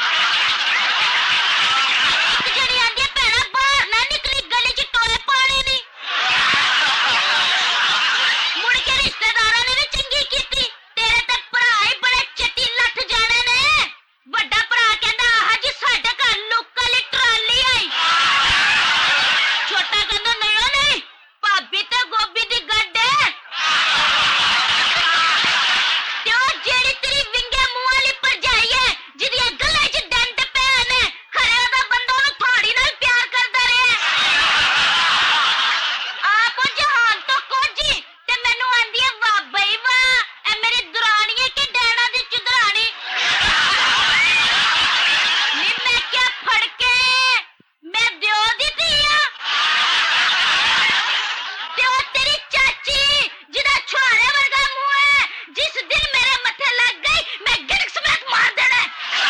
ਇੱਕ ਜਿਹੜੀ ਆਂਦੀ ਹੈ ਭੈਣਾ ਬਾਹਰ ਨਾ ਨਿਕਲੀ, ਗਲੀ 'ਚ ਟੋਏ ਪਾਣੀ ਨਹੀਂ। ਮੁੜ ਕੇ ਰਿਸ਼ਤੇਦਾਰਾਂ ਨੇ ਵੀ ਚੰਗੀ ਕੀਤੀ, ਤੇਰੇ ਤੇ ਭਰਾ ਹੀ ਬੜੇ ਛੇਤੀ ਲੱਥ ਜਾਣੇ ਨੇ। ਵੱਡਾ ਭਰਾ ਕਹਿੰਦਾ ਆਹ ਜੀ ਸਾਡੇ ਘਰ ਲੁੱਕ ਵਾਲੀ ਟਰਾਲੀ ਆਈ। ਛੋਟਾ ਕਹਿੰਦਾ ਨਹੀਂ ਓ ਨਹੀਂ, ਭਾਬੀ ਤੇ ਗੋਭੀ ਦੀ ਗੱਡ ਏ। ਤੇ ਉਹ ਜਿਹੜੀ ਤੇਰੀ ਵਿੰਗੇ ਮੂੰਹ ਵਾਲੀ ਭਰਜਾਈ ਏ, ਜਿਹਦੀਆਂ ਗਲਾਂ 'ਚ ਡੰਡ ਪਏ ਨੇ, ਖਰੇ ਉਹਦਾ ਬੰਦਾ ਉਹਨੂੰ ਥਾੜੀ ਨਾਲ ਪਿਆਰ ਕਰਦਾ ਰਿਹਾ। ਆਪ ਉਹ ਜਹਾਨ ਤੋਂ ਕੋਝੀ ਤੇ ਮੈਨੂੰ ਆਂਦੀ ਹੈ ਵਾਹ ਬਈ ਵਾਹ, ਇਹ ਮੇਰੀ ਦੁਰਾਣੀ ਏ ਕਿ ਡੈਣਾ ਦੀ ਚੁਦਰਾਣੀ। ਨੀ ਮੈਂ ਕਿਆ ਫੜ ਕੇ ਮੈਂ ਦਿਓ ਦੀ ਧੀ ਆ, ਤੇ ਉਹ ਤੇਰੀ ਚਾਚੀ ਜਿਹਦਾ ਛੁਹਾਰੇ ਵਰਗਾ ਮੂੰਹ ਹੈ, ਜਿਸ ਦਿਨ ਮੇਰੇ ਮੱਥੇ ਲੱਗ ਗਈ ਮੈਂ ਗਿਰਕ ਸਮੇਤ ਮਾਰ ਦੇਣਾ।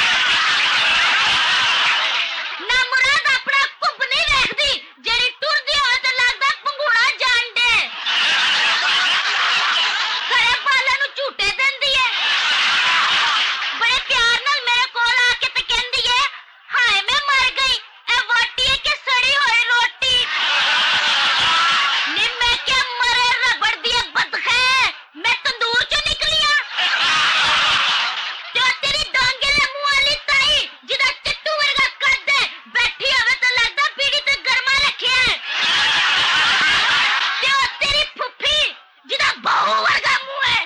ਨਾ ਮੁਰਾਦ ਆਪਣਾ ਕੁੱਬ ਨਹੀਂ ਵੇਖਦੀ, ਜਿਹੜੀ ਟੁਰਦੀ ਹੋਵੇ ਤੇ ਲੱਗਦਾ ਪੰਘੂੜਾ ਜਾਣਦੇ। ਖਰੇ ਬਾਲਾਂ ਨੂੰ ਝੂਟੇ ਦਿੰਦੀ ਏ। ਬੜੇ ਪਿਆਰ ਨਾਲ ਮੇਰੇ ਕੋਲ ਆ ਕੇ ਤੇ ਕਹਿੰਦੀ ਏ ਹਾਏ ਮੈਂ ਮਰ ਗਈ, ਇਹ ਵਹੁਟੀ ਏ ਕਿ ਸੜੀ ਹੋਈ ਰੋਟੀ। ਨੀ ਮੈਂ ਕਿਹਾ ਮਰੇ ਰਬੜ ਦੀ ਬਦਖੇ, ਮੈਂ ਤੰਦੂਰ 'ਚੋਂ ਨਿਕਲੀ ਆ। ਤੇ ਉਹ ਤੇਰੀ ਡਾਂਗੇਲੇ ਮੂੰਹ ਵਾਲੀ ਤਾਈ ਜਿਹਦਾ ਟਿੱਟੂ ਵਰਗਾ ਕੱਦ ਏ, ਬੈਠੀ ਹੋਵੇ ਤਾਂ ਲੱਗਦਾ ਪੀੜੀ ਤੇ ਗਰਮਾ ਰੱਖਿਆ ਹੈ। ਤੇ ਉਹ ਤੇਰੀ ਫੁੱਫੀ ਜਿਹਦਾ ਬਹੂ ਵਰਗਾ ਮੂੰਹ ਹੈ,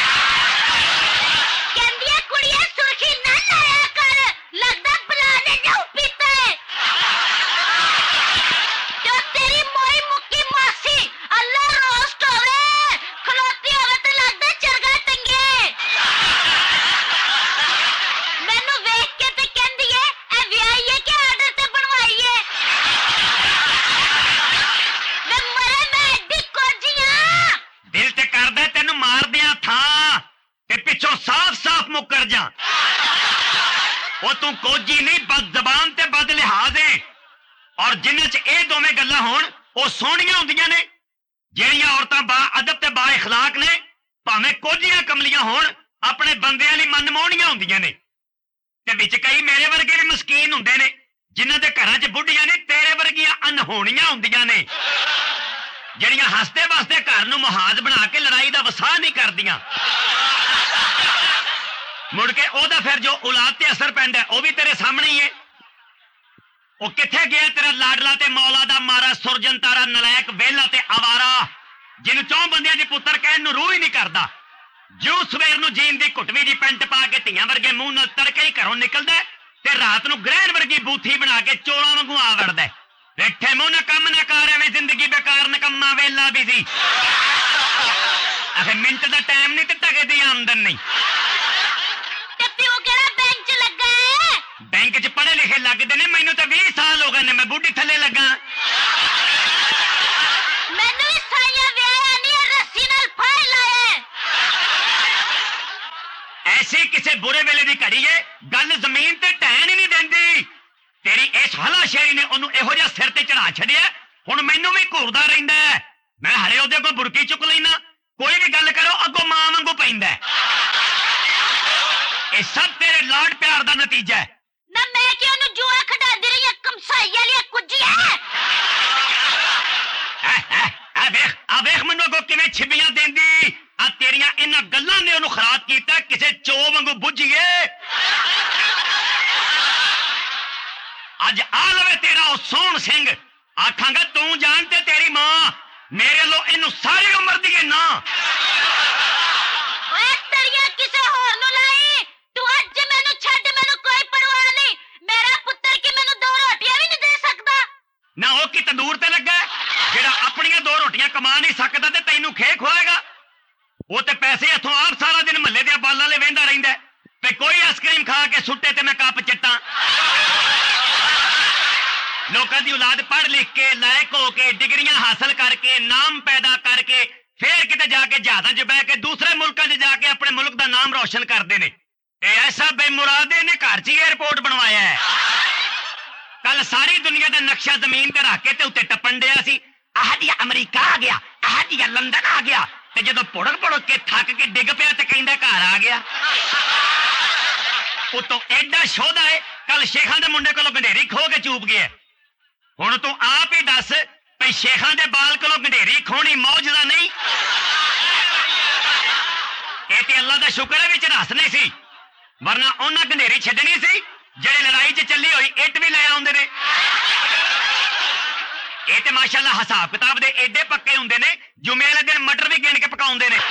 ਕਹਿੰਦੀ ਹੈ ਕੁੜੀਏ ਸੁਰਖੀ ਨਾ ਲਾਇਆ ਕਰ, ਲੱਗਦਾ ਬਲਾ ਨੇ ਜਾਉ ਪੀਤਾ ਹੈ। ਤੇ ਉਹ ਤੇਰੀ ਮੋਈ ਮੁੱਕੀ ਮਾਸੀ ਅੱਲਾ ਰੋਸਟ ਹੋਵੇ, ਖਲੋਤੀ ਹੋਵੇ ਤੇ ਲੱਗਦਾ ਚਰਗਾ ਟੰਗੇ। ਮੈਨੂੰ ਵੇਖ ਕੇ ਤੇ ਕਹਿੰਦੀ ਏ ਇਹ ਵਿਆਹੀ ਏ ਕਿ ਆਰਡਰ ਤੇ ਬਣਵਾਈ ਏ। ਮੈਂ ਮਰੇ ਮੈਂ ਐਡੀ ਕੋਝੀ ਆਂ। ਦਿਲ ਤੇ ਕਰਦਾ ਤੈਨੂੰ ਮਾਰ ਦਿਆਂ ਥਾਂ ਤੇ ਪਿੱਛੋਂ ਸਾਫ਼-ਸਾਫ਼ ਮੁੱਕਰ ਜਾ। ਉਹ ਤੂੰ ਕੋਝੀ ਨਹੀਂ, ਬਦ ਜ਼ਬਾਨ ਤੇ ਬਦ ਔਰ ਜਿਨ੍ਹਾਂ 'ਚ ਇਹ ਦੋਵੇਂ ਗੱਲਾਂ ਹੋਣ ਉਹ ਸੋਹਣੀਆਂ ਹੁੰਦੀਆਂ ਨੇ। ਜਿਹੜੀਆਂ ਔਰਤਾਂ ਬਾ ਅਦਬ ਤੇ ਬਾ ਇਖਲਾਕ ਨੇ, ਭਾਵੇਂ ਕੋਝੀਆਂ ਕਮਲੀਆਂ ਹੋਣ, ਆਪਣੇ ਬੰਦਿਆਂ ਲਈ ਮਨਮੋਹਣੀਆਂ ਹੁੰਦੀਆਂ ਨੇ। ਤੇ ਵਿੱਚ ਕਈ ਮੇਰੇ ਵਰਗੇ ਵੀ ਮਸਕੀਨ ਹੁੰਦੇ ਨੇ, ਜਿਨ੍ਹਾਂ ਦੇ ਘਰਾਂ 'ਚ ਬੁੱਢੀਆਂ ਨੇ ਤੇਰੇ ਵਰਗੀਆਂ ਅਨਹੋਣੀਆਂ ਹੁੰਦੀਆਂ ਨੇ, ਜਿਹੜੀਆਂ ਹੱਸਦੇ ਵਸਦੇ ਘਰ ਨੂੰ ਮੁਹਾਜ਼ ਬਣਾ ਕੇ ਲੜਾਈ ਦਾ ਵਸਾਹ ਨਹੀਂ ਕਰਦੀਆਂ। ਮੁੜ ਕੇ ਉਹਦਾ ਫਿਰ ਜੋ ਔਲਾਦ ਤੇ ਅਸਰ ਪੈਂਦਾ ਉਹ ਵੀ ਤੇਰੇ ਸਾਹਮਣੇ ਹੀ ਹੈ। ਉਹ ਕਿੱਥੇ ਗਿਆ ਤੇਰਾ ਲਾਡਲਾ ਤੇ ਮੌਲਾ ਦਾ ਮਾਰਾ, ਸੁਰਜਨ ਤਾਰਾ, ਨਲਾਇਕ, ਵਿਹਲਾ ਤੇ ਆਵਾਰਾ, ਜਿਹਨੂੰ ਚੌਂ ਬੰਦਿਆਂ ਦੀ ਪੁੱਤਰ ਕਹਿਣ ਨੂੰ ਰੂਹ ਹੀ ਨਹੀਂ ਕਰਦਾ। ਜਿਉਂ ਸਵੇਰ ਨੂੰ ਜੀਨ ਦੀ ਘੁੱਟਵੀ ਦੀ ਪੈਂਟ ਪਾ ਕੇ ਧੀਆਂ ਵਰਗੇ ਮੂੰਹ ਨਾਲ ਤੜਕੇ ਹੀ ਘਰੋਂ ਨਿਕਲਦਾ ਤੇ ਰਾਤ ਨੂੰ ਗ੍ਰਹਿਣ ਵਰਗੀ ਬੂਥੀ ਬਣਾ ਕੇ ਚੋਲਾਂ ਵਾਂਗੂ ਆ ਵੜਦਾ। ਬੈਠੇ ਮੂੰਹ ਨਾ ਕੰਮ ਨਾ ਕਰ, ਐਵੇਂ ਜ਼ਿੰਦਗੀ ਬੇਕਾਰ, ਨਕੰਮਾ ਵੇਲਾ ਬਿਜ਼ੀ। ਅਖੇ ਮਿੰਟ ਦਾ ਟਾਈਮ ਨਹੀਂ ਤੇ ਟਕੇ ਦੀ ਆਮਦਨ ਨਹੀਂ। ਤੇ ਪਿਓ ਕਿਹੜਾ ਬੈਂਕ 'ਚ ਲੱਗਾ ਹੈ? ਬੈਂਕ 'ਚ ਪੜ੍ਹੇ ਲਿਖੇ ਲੱਗਦੇ ਨੇ, ਮੈਨੂੰ ਤਾਂ ਵੀਹ ਸਾਲ ਹੋ ਗਏ ਨੇ, ਮੈਂ ਬੁੱਢੀ ਥੱਲੇ ਲੱਗਾ। ਮੈਨੂੰ ਵੀ ਸਾਈਆਂ ਵਿਆਹਿਆ ਨਹੀਂ, ਰੱਸੀ ਨਾਲ ਫੜ ਲਾਇਆ। ਐਸੀ ਕਿਸੇ ਬੁਰੇ ਵੇਲੇ ਦੀ ਘੜੀ ਏ, ਗੱਲ ਜ਼ਮੀਨ ਤੇ ਢਹਿਣ ਹੀ ਨਹੀਂ ਦਿੰਦੀ। ਤੇਰੀ ਇਸ ਹਲਾਸ਼ੇਰੀ ਨੇ ਉਹਨੂੰ ਇਹੋ ਜਿਹਾ ਸਿਰ ਤੇ ਚੜਾ ਛੱਡਿਆ, ਹੁਣ ਮੈਨੂੰ ਵੀ ਘੂਰਦਾ ਰਹਿੰਦਾ। ਮੈਂ ਹਰੇ ਉਹਦੇ ਕੋਲ ਬੁਰਕੀ ਚੁੱਕ ਲੈਣਾ, ਕੋਈ ਵੀ ਗੱਲ ਕਰੋ ਅੱਗੋਂ ਮਾਂ ਵਾਂਗੂ ਪੈਂਦਾ। ਇਹ ਸਭ ਤੇਰੇ ਲਾਡ ਪਿਆਰ ਦਾ ਨਤੀਜਾ ਹੈ। ਨਾ ਮੈਂ ਕਿ ਉਹਨੂੰ ਜੂਆ ਖਿਡਾਉਂਦੀ ਰਹੀ, ਕਮਸਾਈ ਵਾਲੀ ਕੁੱਜੀਆ। ਆ ਵੇਖ ਆ ਵੇਖ ਮੈਨੂੰ ਅੱਗੋਂ ਕਿਵੇਂ ਛਿਬੀਆਂ ਦਿੰਦੀ। ਆ ਤੇਰੀਆਂ ਇਹਨਾਂ ਗੱਲਾਂ ਨੇ ਉਹਨੂੰ ਖਰਾਬ ਕੀਤਾ, ਕਿਸੇ ਚੋ ਵਾਂਗੂ ਬੁੱਝੀਏ। ਅੱਜ ਆ ਲਵੇ ਤੇਰਾ ਉਹ ਸੋਹਣ ਸਿੰਘ, ਆਖਾਂਗਾ ਤੂੰ ਜਾਣ ਤੇ ਤੇਰੀ ਮਾਂ, ਮੇਰੇ ਵੱਲੋਂ ਇਹਨੂੰ ਸਾਰੀ ਉਮਰ ਦੀ ਨਾ। ਓਏ ਤੜੀਆਂ ਕਿਸੇ ਹੋਰ ਨੂੰ ਲਾਈ, ਤੂੰ ਅੱਜ ਮੈਨੂੰ ਛੱਡ, ਮੈਨੂੰ ਕੋਈ ਪਰਵਾਹ ਨਹੀਂ। ਮੇਰਾ ਪੁੱਤਰ ਕਿ ਮੈਨੂੰ ਦੋ ਰੋਟੀਆਂ ਵੀ ਨਹੀਂ ਦੇ ਸਕਦਾ। ਨਾ ਉਹ ਕੀ ਤੰਦੂਰ ਤੇ ਲੱਗਾ, ਜਿਹੜਾ ਆਪਣੀਆਂ ਦੋ ਰੋਟੀਆਂ ਕਮਾ ਨਹੀਂ ਸਕਦਾ ਤੇ ਤੈਨੂੰ ਖੇ ਖਵਾਏਗਾ। ਉਹ ਤੇ ਪੈਸੇ ਇੱਥੋਂ ਆਪ ਸਾਰਾ ਦਿਨ ਮਹੱਲੇ ਦੇ ਬਾਲਾਂ ਲਈ ਵਹਿੰਦਾ ਰਹਿੰਦਾ ਤੇ ਕੋਈ ਆਈਸਕ੍ਰੀਮ ਖਾ ਕੇ ਸੁੱਟੇ ਤੇ ਮੈਂ ਕੱਪ ਚੱਟਾਂ। ਲੋਕਾਂ ਦੀ ਔਲਾਦ ਪੜ੍ਹ ਲਿਖ ਕੇ, ਲਾਇਕ ਹੋ ਕੇ, ਡਿਗਰੀਆਂ ਹਾਸਲ ਕਰਕੇ, ਨਾਮ ਪੈਦਾ ਕਰਕੇ, ਫੇਰ ਕਿਤੇ ਜਾ ਕੇ ਜਹਾਜ਼ਾਂ 'ਚ ਬਹਿ ਕੇ ਦੂਸਰੇ ਮੁਲਕਾਂ 'ਚ ਜਾ ਕੇ ਆਪਣੇ ਮੁਲਕ ਦਾ ਨਾਮ ਰੌਸ਼ਨ ਕਰਦੇ ਨੇ। ਇਹ ਐਸਾ ਬੇਮੁਰਾਦੇ ਨੇ ਘਰ 'ਚ ਹੀ ਏਅਰਪੋਰਟ ਬਣਵਾਇਆ ਹੈ। ਕੱਲ ਸਾਰੀ ਦੁਨੀਆ ਦਾ ਨਕਸ਼ਾ ਜ਼ਮੀਨ ਤੇ ਰੱਖ ਕੇ ਤੇ ਉੱਤੇ ਟੱਪਣ ਡਿਆ ਸੀ, ਆਹ ਜੀ ਅਮਰੀਕਾ ਆ ਗਿਆ, ਆਹ ਜੀ ਲੰਡਨ ਆ ਗਿਆ, ਤੇ ਜਦੋਂ ਪੁੜਕ ਪੁੜਕ ਕੇ ਥੱਕ ਕੇ ਡਿੱਗ ਪਿਆ ਤੇ ਕਹਿੰਦਾ ਘਰ ਆ ਗਿਆ। ਉਤੋਂ ਐਡਾ ਸ਼ੋਧਾ ਹੈ, ਕੱਲ ਸ਼ੇਖਾਂ ਦੇ ਮੁੰਡੇ ਕੋਲੋਂ ਗੰਢੇਰੀ ਖੋ ਕੇ ਚੂਪ ਗਿਆ। ਹੁਣ ਤੂੰ ਆਪ ਹੀ ਦੱਸ ਭਈ ਸ਼ੇਖਾਂ ਦੇ ਬਾਲ ਕੋਲੋਂ ਗੰਢੇਰੀ ਖੋਣੀ ਮੌਜ ਦਾ ਨਹੀਂ। ਇਹ ਤੇ ਅੱਲਾ ਦਾ ਸ਼ੁਕਰ ਹੈ ਵਿੱਚ ਰਸ ਨਹੀਂ ਸੀ, ਵਰਨਾ ਉਹਨਾਂ ਗੰਢੇਰੀ ਛੱਡਣੀ ਸੀ ਜਿਹੜੇ ਲੜਾਈ 'ਚ ਚੱਲੀ ਹੋਈ ਇੱਟ ਵੀ ਲੈ ਆਉਂਦੇ ਨੇ। ਇਹ ਤੇ ਮਾਸ਼ਾਅੱਲਾ ਹਿਸਾਬ ਕਿਤਾਬ ਦੇ ਏਡੇ ਪੱਕੇ ਹੁੰਦੇ ਨੇ, ਜੁਮੇ ਵਾਲੇ ਦਿਨ ਮਟਰ ਵੀ ਗਿਣ ਕੇ ਪਕਾਉਂਦੇ ਨੇ।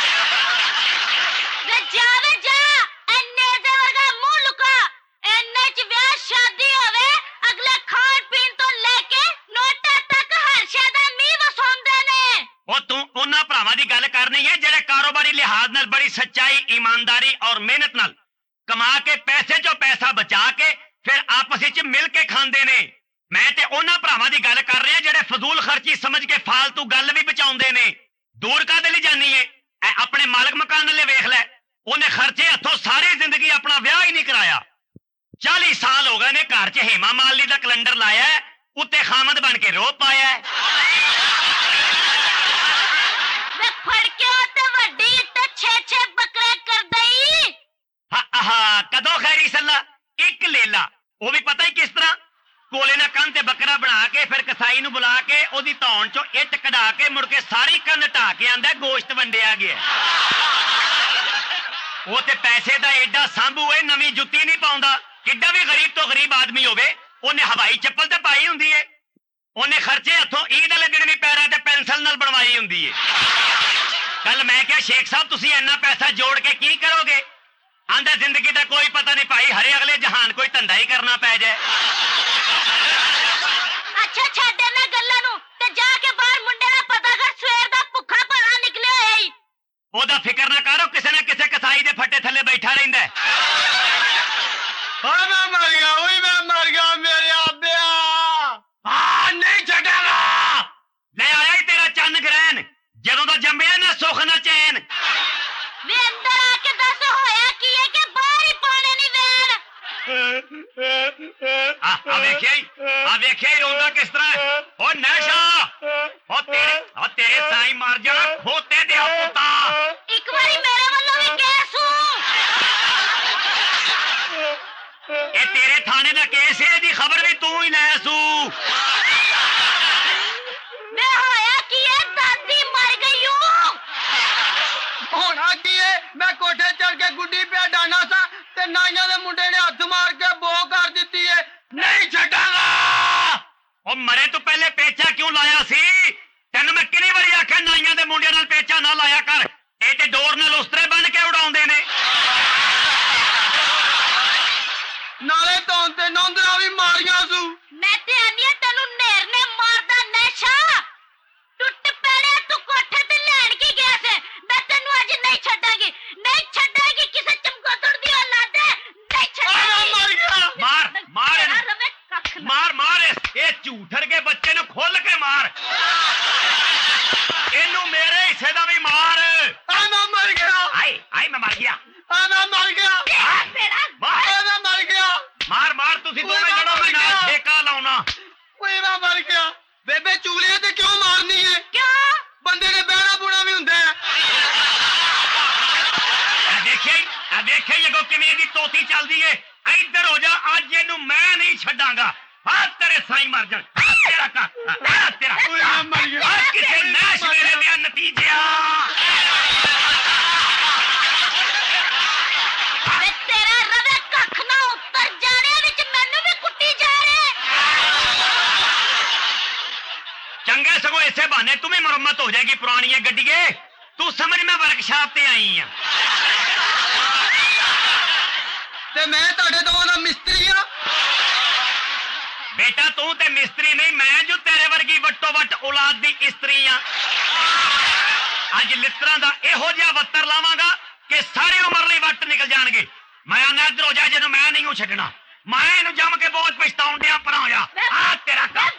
ਵੇ ਜਾ ਵੇ ਜਾ, ਐਨੇ ਦੇ ਵਰਗਾ ਮੂੰਹ ਲੁਕਾ। ਐਨੇ 'ਚ ਵਿਆਹ ਸ਼ਾਦੀ ਹੋਵੇ, ਅਗਲੇ ਖਾਣ ਪੀਣ ਤੋਂ ਲੈ ਕੇ ਨੋਟਾਂ ਤੱਕ ਹਰ ਸ਼ੈ ਦਾ ਮੀਂਹ ਵਸਾਉਂਦੇ ਨੇ। ਉਹ ਤੂੰ ਉਹਨਾਂ ਭਰਾਵਾਂ ਦੀ ਗੱਲ ਕਰਨੀ ਹੈ ਜਿਹੜੇ ਕਾਰੋਬਾਰੀ ਲਿਹਾਜ਼ ਨਾਲ ਬੜੀ ਸੱਚਾਈ, ਇਮਾਨਦਾਰੀ ਔਰ ਮਿਹਨਤ ਨਾਲ ਕਮਾ ਕੇ ਪੈਸੇ 'ਚੋਂ ਪੈਸਾ ਬਚਾ ਕੇ ਫਿਰ ਆਪਸ ਵਿੱਚ ਮਿਲ ਕੇ ਖਾਂਦੇ ਨੇ। ਮੈਂ ਤੇ ਉਹਨਾਂ ਭਰਾਵਾਂ ਦੀ ਗੱਲ ਕਰ ਰਿਹਾ ਜਿਹੜੇ ਫਜ਼ੂਲ ਖਰਚੀ ਸਮਝ ਕੇ ਫਾਲਤੂ ਗੱਲ ਵੀ ਬਚਾਉਂਦੇ ਨੇ। ਦੂਰ ਕਾਹਦੇ ਲਈ ਜਾਨੀ ਏ? ਐ ਆਪਣੇ ਮਾਲਕ ਮਕਾਨ ਵਾਲੇ ਵੇਖ ਲੈ, ਉਹਨੇ ਖਰਚੇ ਹੱਥੋਂ ਸਾਰੀ ਜ਼ਿੰਦਗੀ ਆਪਣਾ ਵਿਆਹ ਹੀ ਨਹੀਂ ਕਰਾਇਆ। ਚਾਲੀ ਸਾਲ ਹੋ ਗਏ ਨੇ ਘਰ 'ਚ ਹੇਮਾ ਮਾਲਿਨੀ ਦਾ ਕੈਲੰਡਰ ਲਾਇਆ, ਉੱਤੇ ਖਾਮਦ ਬਣ ਕੇ ਰੋ ਪਾਇਆ। ਵੇ ਫੜ ਕੇ ਉਹ ਤੇ ਵੱਡੀ ਤੇ ਛੇ ਛੇ ਬੱਕਰੇ ਕਰਦਾ ਈ। ਆਹਾ ਕਦੋਂ ਖੈਰੀ ਸੱਲਾ? ਇੱਕ ਲੇਲਾ, ਉਹ ਵੀ ਪਤਾ ਹੀ ਕਿਸ ਤਰ੍ਹਾਂ, ਕੋਲੇ ਨਾਲ ਕੰਨ ਤੇ ਬੱਕਰਾ ਬਣਾ ਕੇ ਫਿਰ ਕਸਾਈ ਨੂੰ ਬੁਲਾ ਕੇ ਉਹਦੀ ਧੌਣ 'ਚੋਂ ਇੱਟ ਕਢਾ ਕੇ ਮੁੜ ਕੇ ਸਾਰੀ ਕੰਨ ਢਾ ਕੇ ਆਂਦਾ ਗੋਸ਼ਤ ਵੰਡਿਆ ਗਿਆ। ਉਹ ਤੇ ਪੈਸੇ ਦਾ ਏਡਾ ਸਾਂਭੂ ਏ, ਨਵੀਂ ਜੁੱਤੀ ਨਹੀਂ ਪਾਉਂਦਾ। ਕਿੱਡਾ ਵੀ ਗਰੀਬ ਤੋਂ ਗਰੀਬ ਆਦਮੀ ਹੋਵੇ, ਉਹਨੇ ਹਵਾਈ ਚੱਪਲ ਤੇ ਪਾਈ ਹੁੰਦੀ ਏ। ਉਹਨੇ ਖਰਚੇ ਹੱਥੋਂ ਈਦ ਵਾਲੇ ਦਿਨ ਵੀ ਪੈਰਾਂ ਤੇ ਪੈਨਸਲ ਨਾਲ ਬਣਵਾਈ ਹੁੰਦੀ ਏ। ਕੱਲ ਮੈਂ ਕਿਹਾ ਸ਼ੇਖ ਸਾਹਿਬ ਤੁਸੀਂ ਇੰਨਾ ਪੈਸਾ ਜੋੜ ਕੇ ਕੀ ਕਰੋਗੇ? ਆਂਦਾ ਜ਼ਿੰਦਗੀ ਦਾ ਕੋਈ ਪਤਾ ਨਹੀਂ ਭਾਈ, ਹਰੇ ਅਗਲੇ ਜਹਾਨ ਕੋਈ ਧੰਦਾ ਹੀ ਕਰਨਾ ਪੈ ਜਾਏ। ਅੱਛਾ ਛੱਡ ਇਹਨਾਂ ਗੱਲਾਂ ਨੂੰ ਤੇ ਜਾ ਕੇ ਬਾਹਰ ਮੁੰਡੇ ਦਾ ਪਤਾ ਕਰ, ਸਵੇਰ ਦਾ ਭੁੱਖਾ ਭਾਣਾ ਨਿਕਲਿਆ ਹੋਇਆ ਈ। ਉਹਦਾ ਫਿਕਰ ਨਾ ਕਰੋ, ਕਿਸੇ ਨਾ ਕਿਸੇ ਕਸਾਈ ਦੇ ਫੱਟੇ ਥੱਲੇ ਬੈਠਾ ਰਹਿੰਦਾ। ਓਏ ਮੈਂ ਮਰ ਗਿਆ, ਓਏ ਮੈਂ ਮਰ ਗਿਆ, ਮੇਰੇ ਆਬਿਆ। ਆ ਨਹੀਂ ਛੱਡਾਂਗਾ, ਲੈ ਆਇਆ ਹੀ ਤੇਰਾ ਚੰਨ ਗ੍ਰਹਿਣ, ਜਦੋਂ ਦਾ ਜੰਮਿਆ ਨਾ ਸੁੱਖ ਨਾ ਚੈਨ। ਵੇ ਅੰਦਰ ਆ ਕੇ ਦੱਸ ਹੋਇਆ ਕੀ ਹੈ ਕਿ ਬਾਹਰ ਹੀ ਪਾਣੇ ਨਹੀਂ ਵੇਣ। ਆ ਆ ਵੇਖਿਆ ਹੀ ਆ ਵੇਖਿਆ ਹੀ ਰੋਂਦਾ ਕਿਸ ਤਰ੍ਹਾਂ ਹੈ। ਓ ਨੈਸ਼ਾ ਓ ਤੇਰੇ ਓ ਤੇਰੇ ਸਾਈ ਮਾਰ ਜਾਣਾ ਖੋਤੇ ਦੇ ਪੁੱਤਾ। ਇੱਕ ਵਾਰੀ ਮੇਰੇ ਵੱਲੋਂ ਵੀ ਕੇਸ ਹੂੰ। ਇਹ ਤੇਰੇ ਥਾਣੇ ਦਾ ਕੇਸ ਹੈ, ਇਹਦੀ ਖਬਰ ਵੀ ਤੂੰ ਹੀ ਲੈ ਸੂ। ਮੈਂ ਹੋਇਆ ਕੀ ਹੈ ਦਾਦੀ ਮਰ ਗਈ ਹੂੰ। ਹੋਣਾ ਕੀ ਏ, ਮੈਂ ਕੋਠੇ ਚੜ ਕੇ ਗੁੱਡੀ ਪਿਆ ਡਾਣਾ ਸਾਂ ਤੇ ਨਾਈਆਂ ਦੇ ਮੁੰਡੇ ਨੇ ਹੱਥ ਮਾਰ ਕੇ ਬੋ ਕਰ ਦਿੱਤੀ ਏ। ਨਹੀਂ ਛੱਡਾਂਗਾ। ਉਹ ਮਰੇ ਤੋਂ ਪਹਿਲੇ ਪੇਚਾ ਕਿਉਂ ਲਾਇਆ ਸੀ? ਤੈਨੂੰ ਮੈਂ ਕਿੰਨੀ ਵਾਰੀ ਆਖਿਆ ਨਾਈਆਂ ਦੇ ਮੁੰਡਿਆਂ ਨਾਲ ਪੇਚਾ ਨਾ ਲਾਇਆ ਕਰ। ਇਹ ਤੇ ਡੋਰ ਨਾਲ ਉਸਤਰੇ ਬੰਨ ਕੇ ਉਡਾਉਂਦੇ ਨੇ। ਨਾਲੇ ਤੋਂ ਤੇ ਨੌਂਦਰਾਂ ਵੀ ਮਾਰੀਆਂ ਸੂ। ਮੈਂ ਤੇ ਆਨੀ ਆ ਤੈਨੂੰ ਨੇਰ ਨੇ ਮਾਰਦਾ ਨਸ਼ਾ ਟੁੱਟ ਪੈਣਿਆ। ਤੂੰ ਕੋਠੇ ਤੇ ਲੈਣ ਕੀ ਗਿਆ ਸੀ? ਮੈਂ ਤੈਨੂੰ ਅੱਜ ਨਹੀਂ ਛੱਡਾਂਗੀ, ਨਹੀਂ ਛੱਡਾਂਗੀ। ਕਿਸੇ ਚਮਗੋਦੜ ਦੀ ਔਲਾਦ ਹੈ, ਨਹੀਂ ਛੱਡਾਂਗੀ। ਮਰ ਗਿਆ। ਮਾਰ ਮਾਰ ਤੇਰਾ ਇਹਨੂੰ। ਰਵੇ ਕੱਖ ਨਾ। ਮਾਰ ਮਾਰ ਇਸ- ਇਹ ਝੂਠੜ ਕੇ ਬੱਚੇ ਨੂੰ ਖੁੱਲ ਕੇ ਮਾਰ। ਇਹਨੂੰ ਮੇਰੇ ਹਿੱਸੇ ਦਾ ਵੀ ਮਾਰ। ਆ ਮੈਂ ਮਰ ਗਿਆ। ਆਏ ਆਏ ਮੈਂ ਮਰ ਗਿਆ। ਆ ਮੈਂ ਮਰ ਗਿਆ। ਤੇਰਾ ਤੇਰਾ ਮਾਰ ਆ ਮੈਂ ਮਰ ਗਿਆ। ਮਾਰ ਮਾਰ ਤੁਸੀਂ ਦੋਵੇਂ ਜਣੋ ਮੈਂ ਨਾਲ ਠੇਕਾ ਲਾਉਣਾ। ਓਏ ਮੈਂ ਮਰ ਗਿਆ। ਬੇਬੇ ਚੁਗਲੀਆਂ ਤੇ ਕਿਉਂ ਮਾਰਨੀ ਏ? ਕਿਉਂ? ਬੰਦੇ ਨੇ ਬਹਿਣਾ ਬੁਣਾ ਵੀ ਹੁੰਦਾ ਹੈ। ਆ ਦੇਖਿਆ ਹੀ ਆ ਦੇਖਿਆ ਹੀ ਅੱਗੋਂ ਕਿਵੇਂ ਇਹਦੀ ਤੋਤੀ ਚੱਲਦੀ ਏ। ਇੱਧਰ ਹੋ ਜਾ, ਅੱਜ ਇਹਨੂੰ ਮੈਂ ਨਹੀਂ ਛੱਡਾਂਗਾ। ਆ ਤੇਰੇ ਸਾਈ ਮਰ ਜਾਣ। ਆਹ ਤੇਰਾ ਕਾ ਆ ਤੇਰਾ ਓਏ ਮੈਂ ਮਰ ਗਿਆ। ਆ ਕਿਸੇ ਨੈਸ਼ ਮੇਰੇ ਦੇ ਨਤੀਜਿਆ। ਵੇ ਤੇਰਾ ਰਵੇ ਕੱਖ ਨਾ ਉੱਤਰ ਜਾਣੇ ਵਿੱਚ ਮੈਨੂੰ ਵੀ ਕੁੱਟੀ ਜਾ ਰਹੇ। ਚੰਗਾ ਸਗੋਂ ਇਸੇ ਬਹਾਨੇ ਤੂੰ ਵੀ ਮੁਰੰਮਤ ਹੋ ਜਾਏਗੀ ਪੁਰਾਣੀਆਂ ਗੱਡੀਏ। ਤੂੰ ਸਮਝ ਮੈਂ ਵਰਕਸ਼ਾਪ ਤੇ ਆਈ ਆ। ਤੇ ਮੈਂ ਤੁਹਾਡੇ ਦੋਵਾਂ ਦਾ ਮਿਸਤਰੀ ਆ। ਬੇਟਾ ਤੂੰ ਤੇ ਮਿਸਤਰੀ ਨਹੀਂ, ਮੈਂ ਜੋ ਤੇਰੇ ਵਰਗੀ ਵੱਟੋ ਵੱਟ ਔਲਾਦ ਦੀ ਇਸਤਰੀ ਆ। ਅੱਜ ਲਿੱਤਰਾਂ ਦਾ ਇਹੋ ਜਿਹਾ ਵੱਤਰ ਲਾਵਾਂਗਾ ਕਿ ਸਾਰੀ ਉਮਰ ਲਈ ਵੱਟ ਨਿਕਲ ਜਾਣਗੇ। ਮੈਂ ਆਨਾ ਇੱਧਰ ਹੋ ਜਾ, ਜਿਹਨੂੰ ਮੈਂ ਨਹੀਂ ਛੱਡਣਾ। ਮੈਂ ਇਹਨੂੰ ਜੰਮ ਕੇ ਬਹੁਤ ਪਛਤਾਉਣ ਡਿਆ। ਪਰਾਂ ਹੋ ਜਾ। ਆ ਤੇਰਾ ਕੰਮ